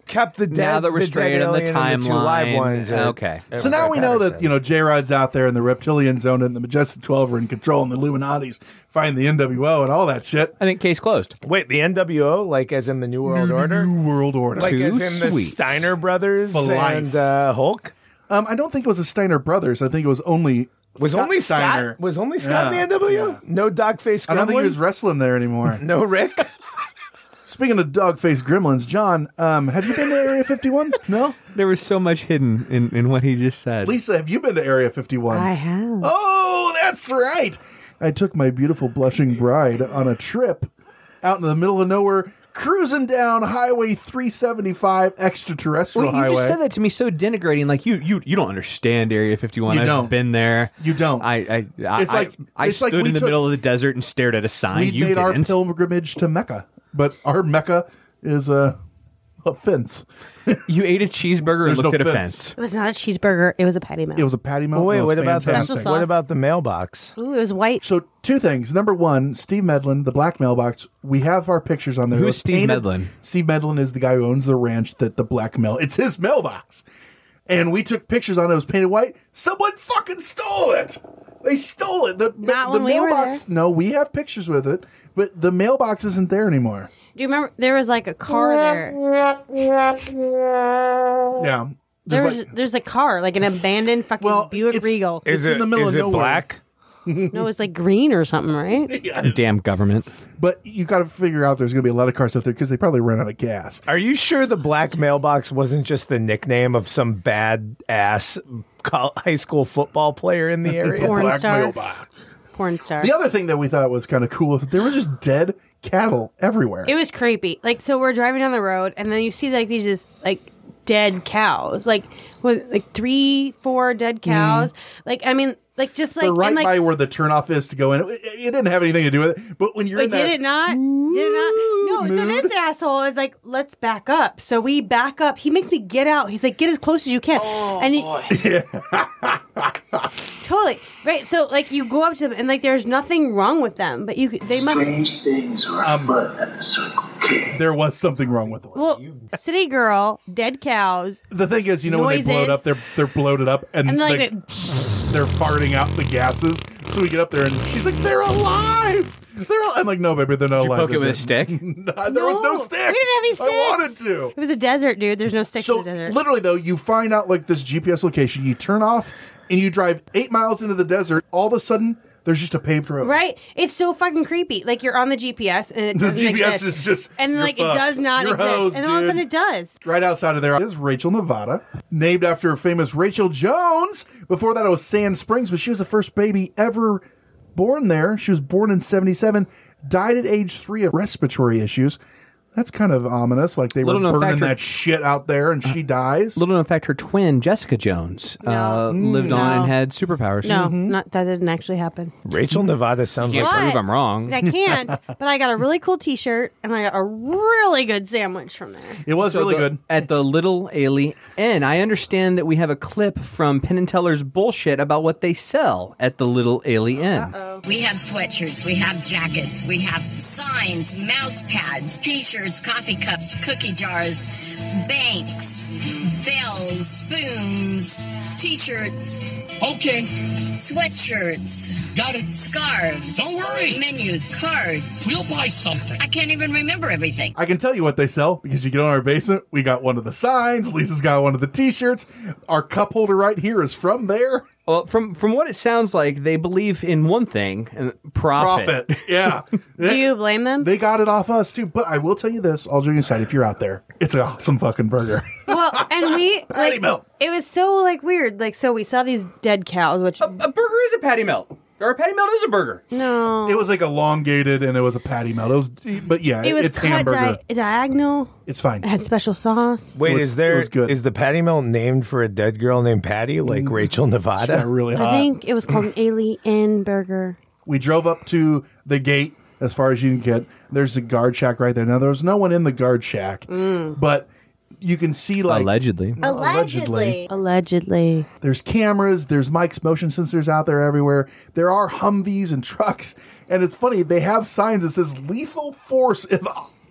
kept the dead. Now that we're the straight dead on the alien and the two live timeline, ones. are- okay. are So now we know that, Patterson. you know, J-Rod's out there in the reptilian zone and the Majestic twelve are in control and the Illuminati's find the N W O and all that shit. I think case closed. Wait, the N W O, like as in the New World Order? New World Order. Like Too as in the sweet. Steiner brothers For life. and uh, Hulk? Um, I don't think it was the Steiner brothers. I think it was only Was Scott only Steiner. Scott? Was only Scott in the Yeah, N W O? yeah. No dog-faced gremlin? I don't think he was wrestling there anymore. No Rick? Speaking of dog-faced gremlins, John, um, have you been to Area fifty-one? No? There was so much hidden in, in what he just said. Lisa, have you been to Area fifty-one? I have. Oh, that's right. I took my beautiful blushing bride on a trip out in the middle of nowhere, cruising down Highway three seventy-five, extraterrestrial Wait, you highway. just said that to me so denigrating. Like you, you, you don't understand Area fifty-one. You I've don't. been there. You don't. I, I, I, It's like- I, I it's like stood we in the took- middle of the desert and stared at a sign. We you made our didn't. pilgrimage to Mecca, but our Mecca is a, a fence. You ate a cheeseburger There's and looked no at a fence. fence. It was not a cheeseburger. It was a patty melt. It was a patty melt. Oh, wait, It was what about, the, fantastic. Special what sauce. about the mailbox? Ooh, it was white. So two things. Number one, Steve Medlin, the black mailbox. We have our pictures on there. Who's It was Steve painted- Medlin? Steve Medlin is the guy who owns the ranch that the black mail. It's his mailbox, and we took pictures on it. It was painted white. Someone fucking stole it. They stole it. The, Not the when we were mailbox. there. No, we have pictures with it, but the mailbox isn't there anymore. Do you remember there was like a car there? Yeah. There There's was like- there's a car, like an abandoned fucking Well, Buick it's- Regal. It's in the middle is of it nowhere. black? No, it's like green or something, right? Damn government. But you got to figure out there's going to be a lot of cars out there because they probably ran out of gas. Are you sure the black mailbox wasn't just the nickname of some bad ass col- high school football player in the area? Porn Black star. mailbox. Porn star. The other thing that we thought was kind of cool is there were just dead cattle everywhere. It was creepy. Like, so we're driving down the road, and then you see like these just like dead cows, like with like three, four dead cows. Like, I mean, like just like They're right and, like, by where the turnoff is to go in. It, it didn't have anything to do with it. But when you're Wait, in that, did it not? Did it not? No. So this asshole is like, let's back up. So we back up. He makes me get out. He's like, get as close as you can. Oh, and he, totally right. So like, you go up to them, and like, there's nothing wrong with them, but you they must. Strange things are afoot at the Circle K. there was something wrong with it. Well, city girl, dead cows. The thing is, you know, when they blow it noises. up, they're they're bloated up, and, And like, they, they're farting out the gases. So we get up there, and she's like, "They're alive! They're al-" I'm like, "No, baby, they're not Did you alive." poke it with a They're stick? dead." there was no stick. We didn't have any sticks. I wanted to. It was a desert, dude. There's no sticks So in the desert. literally, though, you find out like this G P S location. You turn off, and you drive eight miles into the desert. All of a sudden, there's just a paved road. Right? It's so fucking creepy. Like you're on the G P S and it The doesn't G P S exist. is just and you're like it fucked. does not You're exist. hosed, and all of a sudden dude. it does. Right outside of there is Rachel, Nevada, named after famous Rachel Jones. Before that, it was Sand Springs, but she was the first baby ever born there. She was born in seventy-seven, died at age three of respiratory issues. That's kind of ominous. Like they Little were known burning fact, her- that shit out there, and she dies. Little known fact, her twin, Jessica Jones, uh, lived on No. and had superpowers. No, not that didn't actually happen. Rachel Nevada sounds You like can't What? prove I'm wrong. I can't, but I got a really cool T-shirt and I got a really good sandwich from there. It was So really the- good. At the Little Alien Inn, I understand that we have a clip from Penn and Teller's bullshit about what they sell at the Little Alien Inn. We have sweatshirts, we have jackets, we have signs, mouse pads, t-shirts, coffee cups, cookie jars, banks, bells, spoons, t-shirts. Okay. Sweatshirts. Got it. Scarves. Don't worry. Menus, cards. We'll buy something. I can't even remember everything. I can tell you what they sell because you get on our basement. We got one of the signs. Lisa's got one of the T-shirts. Our cup holder right here is from there. Well, from from what it sounds like, they believe in one thing: and profit. Profit. Yeah. Do you blame them? They got it off us too. But I will tell you this, all joking aside, if you're out there, it's an awesome fucking burger. Well, and we Patty like melt. it was so like weird. Like so, we saw these dead cows, which A, a burger is a patty melt, or a patty melt is a burger. no, It was like elongated and it was a patty melt. It was, but yeah, it was it's cut hamburger. di- diagonal. It's fine. It had special sauce. Wait, It was- is there it was good. is the patty melt named for a dead girl named Patty, like Rachel Nevada? Yeah, really hot. I think it was called an Alien Burger. We drove up to the gate as far as you can get. There's a guard shack right there. Now there was no one in the guard shack, Mm. but you can see like Allegedly. allegedly. Allegedly. There's cameras. There's Mike's motion sensors out there everywhere. There are Humvees and trucks, and it's funny. They have signs that says "lethal force if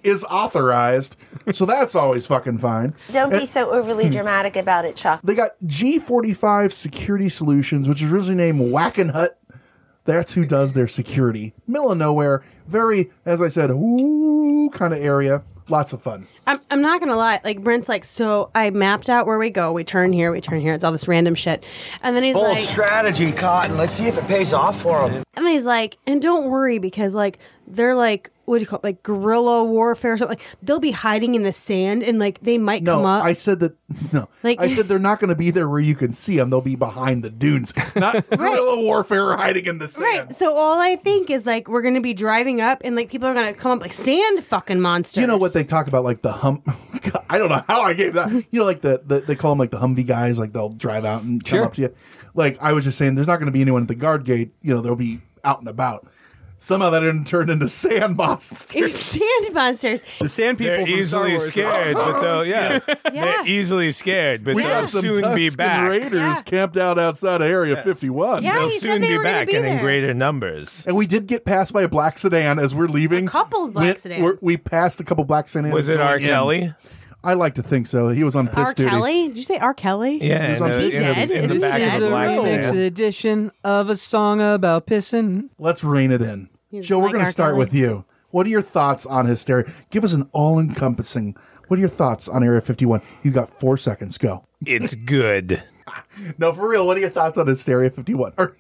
is authorized. So that's always fucking fine. Don't be And- so overly dramatic about it, Chuck. They got G forty-five Security Solutions, which is originally named Whacken Hut. That's who does their security. Middle of nowhere. Very, as I said, ooh, kind of area. Lots of fun. I'm, I'm not going to lie. Like, Brent's like, so I mapped out where we go. We turn here, we turn here. It's all this random shit. And then he's Bold like... strategy, Cotton. Let's see if it pays off for him. And then he's like, and don't worry, because, like, they're like, what do you call it? Like, guerrilla warfare or something. Like, they'll be hiding in the sand, and, like, they might No, come up. I said that, no. Like- I said they're not going to be there where you can see them. They'll be behind the dunes. Not guerrilla warfare or hiding in the sand. Right. So all I think is, like, we're going to be driving up, and, like, people are going to come up like sand fucking monsters. You know what they talk about, like the hum. I don't know how I gave that. You know, like the, the they call them like the Humvee guys. Like they'll drive out and come Sure. up to you. Like I was just saying, there's not going to be anyone at the guard gate. You know, they'll be out and about. Somehow that didn't turn into sand monsters. Sand monsters. The sand people They're from Star easily Wars. scared, but they'll yeah, they're easily scared, but we they'll got some soon be Tusken back. Raiders camped out outside of Area fifty-one. Yeah, They'll he said soon they be were gonna back be and in there. greater numbers. And we did get passed by a black sedan as we're leaving. A couple black sedans. We're, we passed a couple black sedans. Was it going R. in. Kelly? I like to think so. He was on piss R. duty. Kelly? Did you say R. Kelly? Yeah, He was on in, the- Is he in the- dead? in the Is he back dead? of a black remix sedan. edition of a song about pissing. Let's rein it in. You Joe, we're like going to R. start Kelly? with you. What are your thoughts on hysteria? Give us an all-encompassing. What are your thoughts on Area fifty-one? You got four seconds. Go. It's good. No, for real. What are your thoughts on Hysteria fifty-one? Or-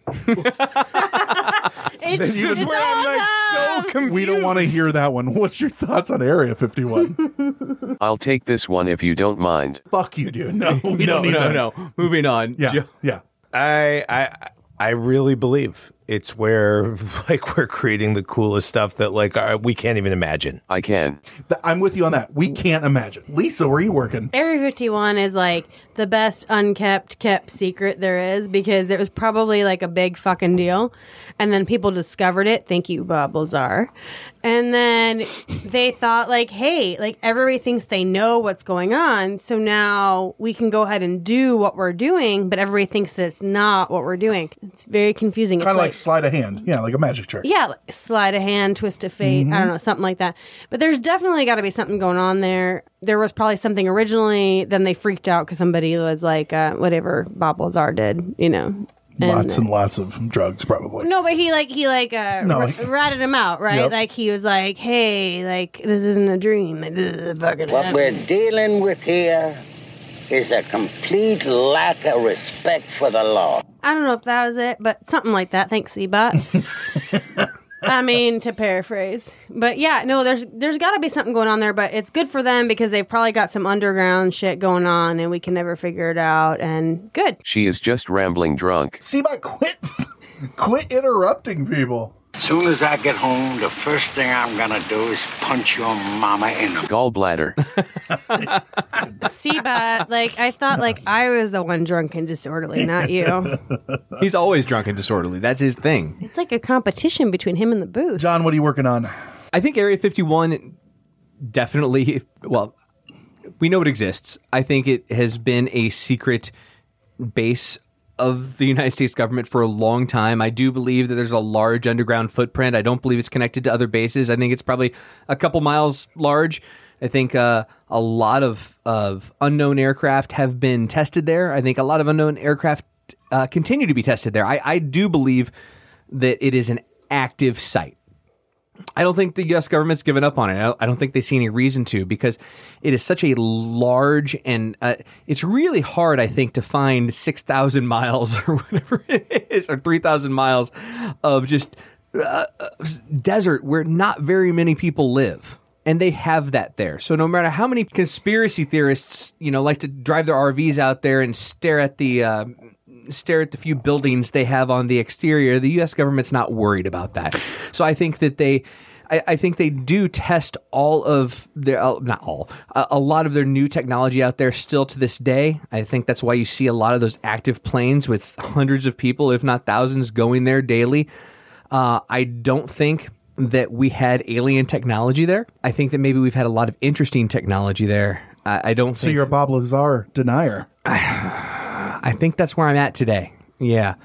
It's, This is it's where I'm like so confused. we don't want to hear that one. What's your thoughts on Area fifty-one? I'll take this one if you don't mind. Fuck you, dude. No, we no, don't need no, that. no. Moving on. Yeah, Joe. yeah. I I I really believe it's where like we're creating the coolest stuff that like uh, we can't even imagine. I can. Th- I'm with you on that. We can't imagine. Lisa, where are you working? Area fifty-one is like the best unkept, kept secret there is because it was probably like a big fucking deal. And then people discovered it. Thank you, Bob Lazar. And then they thought like, hey, like everybody thinks they know what's going on. So now we can go ahead and do what we're doing, but everybody thinks that it's not what we're doing. It's very confusing. Kind of It's like, sleight of hand. Yeah, like a magic trick. yeah, like sleight of hand, twist of fate. I don't know, something like that. But there's definitely got to be something going on there. There was probably something originally. Then they freaked out because somebody was like, uh, whatever Bob Lazar did, you know. And, Lots and lots of drugs, probably. no, but he like he like uh, No, r- he- ratted him out, right? Yep. Like he was like, "Hey, like this isn't a dream. Like, this is fucking What we're happening." dealing with here is a complete lack of respect for the law. I don't know if that was it, but something like that. Thanks, Seabot. I mean, to paraphrase, but yeah, no, there's there's got to be something going on there, but it's good for them because they've probably got some underground shit going on, and we can never figure it out. And good. She is just rambling drunk. See, but quit, quit interrupting people. Soon as I get home, the first thing I'm gonna do is punch your mama in the Gallbladder. Seabot, like I thought, like I was the one drunk and disorderly, not you. He's always drunk and disorderly. That's his thing. It's like a competition between him and the booth. John, what are you working on? I think Area fifty-one definitely, well, we know it exists. I think it has been a secret base of the United States government for a long time. I do believe that there's a large underground footprint. I don't believe it's connected to other bases. I think it's probably a couple miles large. I think uh, a lot of, of unknown aircraft have been tested there. I think a lot of unknown aircraft uh, continue to be tested there. I, I do believe that it is an active site. I don't think the U S government's given up on it. I don't, I don't think they see any reason to because it is such a large and uh, it's really hard, I think, to find six thousand miles or whatever it is or three thousand miles of just uh, desert where not very many people live. And they have that there. So no matter how many conspiracy theorists, you know, like to drive their R Vs out there and stare at the uh, stare at the few buildings they have on the exterior, the U S government's not worried about that. So I think that they, I, I think they do test all of their, uh, not all, uh, a lot of their new technology out there still to this day. I think that's why you see a lot of those active planes with hundreds of people, if not thousands, going there daily. Uh, I don't think that we had alien technology there. I think that maybe we've had a lot of interesting technology there. I, I don't So think... you're a Bob Lazar denier. I think that's where I'm at today. Yeah.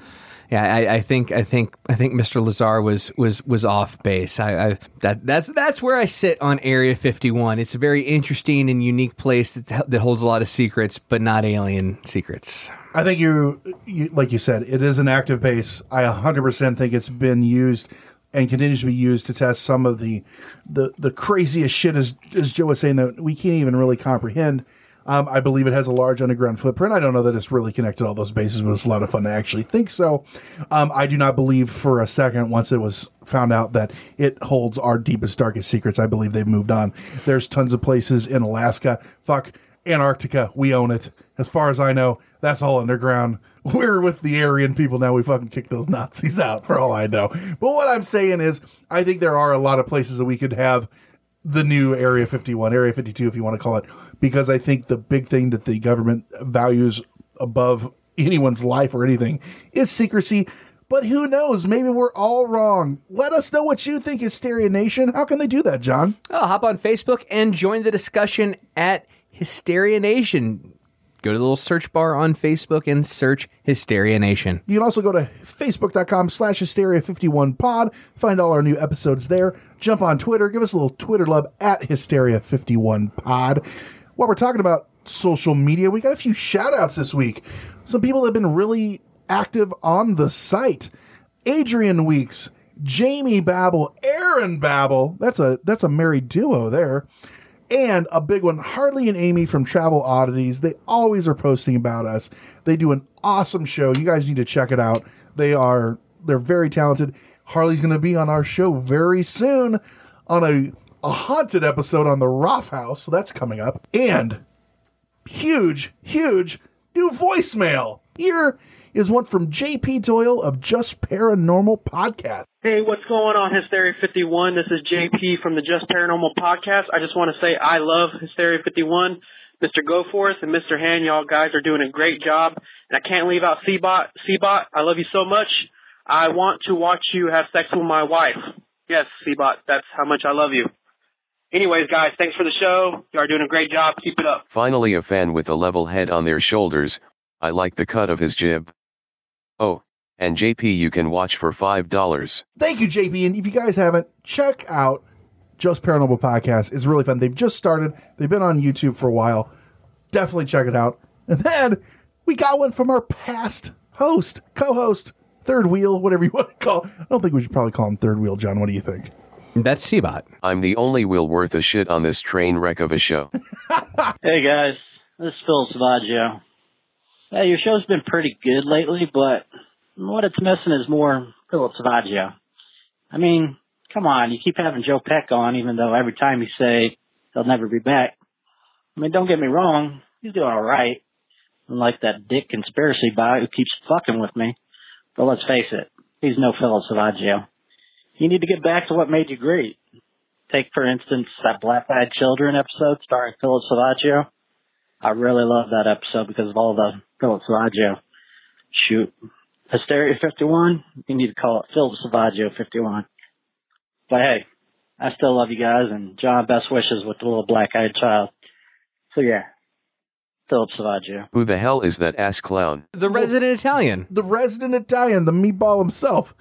Yeah, I, I think I think I think Mister Lazar was was was off base. I, I that that's that's where I sit on Area fifty-one. It's a very interesting and unique place that that holds a lot of secrets, but not alien secrets. I think you, you like you said, it is an active base. I one hundred percent think it's been used and continues to be used to test some of the the, the craziest shit, as as Joe was saying, that we can't even really comprehend. Um, I believe it has a large underground footprint. I don't know that it's really connected all those bases, but it's a lot of fun to actually think so. Um, I do not believe for a second, once it was found out, that it holds our deepest, darkest secrets. I believe they've moved on. There's tons of places in Alaska. Fuck, Antarctica. We own it. As far as I know, that's all underground. We're with the Aryan people now. We fucking kick those Nazis out for all I know. But what I'm saying is, I think there are a lot of places that we could have the new Area fifty-one, Area fifty-two, if you want to call it, because I think the big thing that the government values above anyone's life or anything is secrecy. But who knows? Maybe we're all wrong. Let us know what you think, Hysteria Nation. How can they do that, John? Oh, hop on Facebook and join the discussion at Hysteria Nation. Go to the little search bar on Facebook and search Hysteria Nation. You can also go to facebook.com slash hysteria 51 pod. Find all our new episodes there. Jump on Twitter. Give us a little Twitter love at hysteria 51 pod. While we're talking about social media, we got a few shout outs this week. Some people have been really active on the site. Adrian Weeks, Jamie Babel, Aaron Babel. That's a, that's a married duo there. And a big one, Harley and Amy from Travel Oddities. They always are posting about us. They do an awesome show. You guys need to check it out. They are, they're very talented. Harley's going to be on our show very soon on a, a haunted episode on the Roth House. So that's coming up. And huge, huge new voicemail. Here is one from J P Doyle of Just Paranormal Podcast. Hey, what's going on, Hysteria fifty-one? This is J P from the Just Paranormal Podcast. I just want to say I love Hysteria fifty-one. Mister Goforth and Mister Han, y'all guys are doing a great job. And I can't leave out C-Bot. C-Bot, I love you so much. I want to watch you have sex with my wife. Yes, C-Bot, that's how much I love you. Anyways, guys, thanks for the show. You are doing a great job. Keep it up. Finally, a fan with a level head on their shoulders. I like the cut of his jib. Oh, and J P you can watch for five dollars. Thank you, J P. And if you guys haven't, check out Just Paranormal Podcast. It's really fun. They've just started. They've been on YouTube for a while. Definitely check it out. And then we got one from our past host, co-host, third wheel, whatever you want to call. I don't think we should probably call him third wheel, John. What do you think? That's C-Bot. I'm the only wheel worth a shit on this train wreck of a show. Hey, guys. This is Phil Savaggio. Hey, your show's been pretty good lately, but what it's missing is more Philip Savaggio. I mean, come on, you keep having Joe Peck on, even though every time you say he'll never be back. I mean, don't get me wrong, he's doing all right. Unlike that dick conspiracy guy who keeps fucking with me. But let's face it, he's no Philip Savaggio. You need to get back to what made you great. Take, for instance, that Black Eyed Children episode starring Philip Savaggio. I really love that episode because of all the Philip Savaggio. Shoot. Hysteria fifty-one, you need to call it Philip Savaggio fifty-one. But hey, I still love you guys, and John, best wishes with the little black-eyed child. So yeah, Philip Savaggio. Who the hell is that ass clown? The resident Italian. The resident Italian, the meatball himself.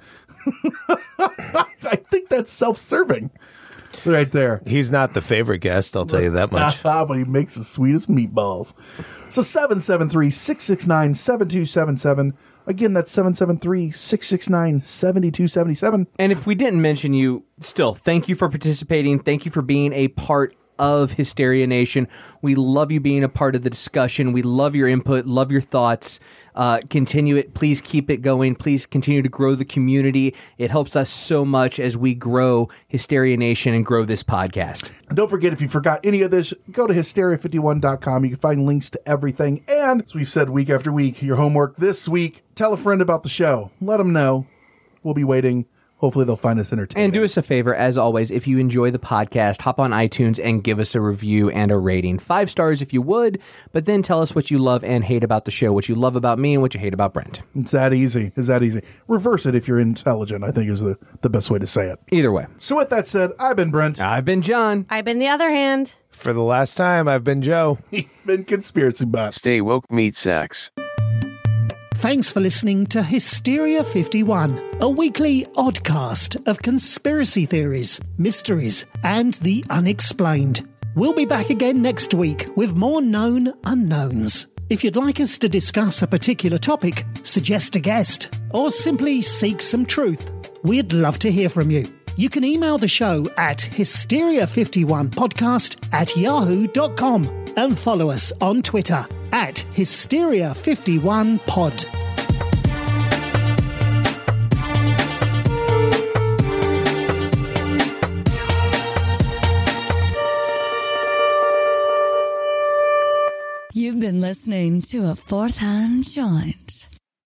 I think that's self-serving. Right there. He's not the favorite guest, I'll tell you that much. But he makes the sweetest meatballs. So seven seven three, six six nine, seven two seven seven. Again, that's seven seven three, six six nine, seven two seven seven. And if we didn't mention you, still, thank you for participating. Thank you for being a part of Hysteria Nation. We love you being a part of the discussion. We love your input, love your thoughts. Uh, continue it. Please keep it going. Please continue to grow the community. It helps us so much as we grow Hysteria Nation and grow this podcast. And don't forget, if you forgot any of this, go to hysteria fifty-one dot com. You can find links to everything. And as we've said week after week, your homework this week, tell a friend about the show. Let them know. We'll be waiting. Hopefully they'll find us entertaining. And do us a favor, as always, if you enjoy the podcast, hop on iTunes and give us a review and a rating. Five stars if you would, but then tell us what you love and hate about the show, what you love about me and what you hate about Brent. It's that easy. It's that easy. Reverse it if you're intelligent, I think is the, the best way to say it. Either way. So with that said, I've been Brent. I've been John. I've been the other hand. For the last time, I've been Joe. He's been Conspiracy Bot. Stay woke, meat sacks. Thanks for listening to Hysteria fifty-one, a weekly oddcast of conspiracy theories, mysteries, and the unexplained. We'll be back again next week with more known unknowns. If you'd like us to discuss a particular topic, suggest a guest, or simply seek some truth, we'd love to hear from you. You can email the show at hysteria fifty-one podcast at yahoo dot com and follow us on Twitter at hysteria fifty-one pod. You've been listening to a Fourth Hand Joint.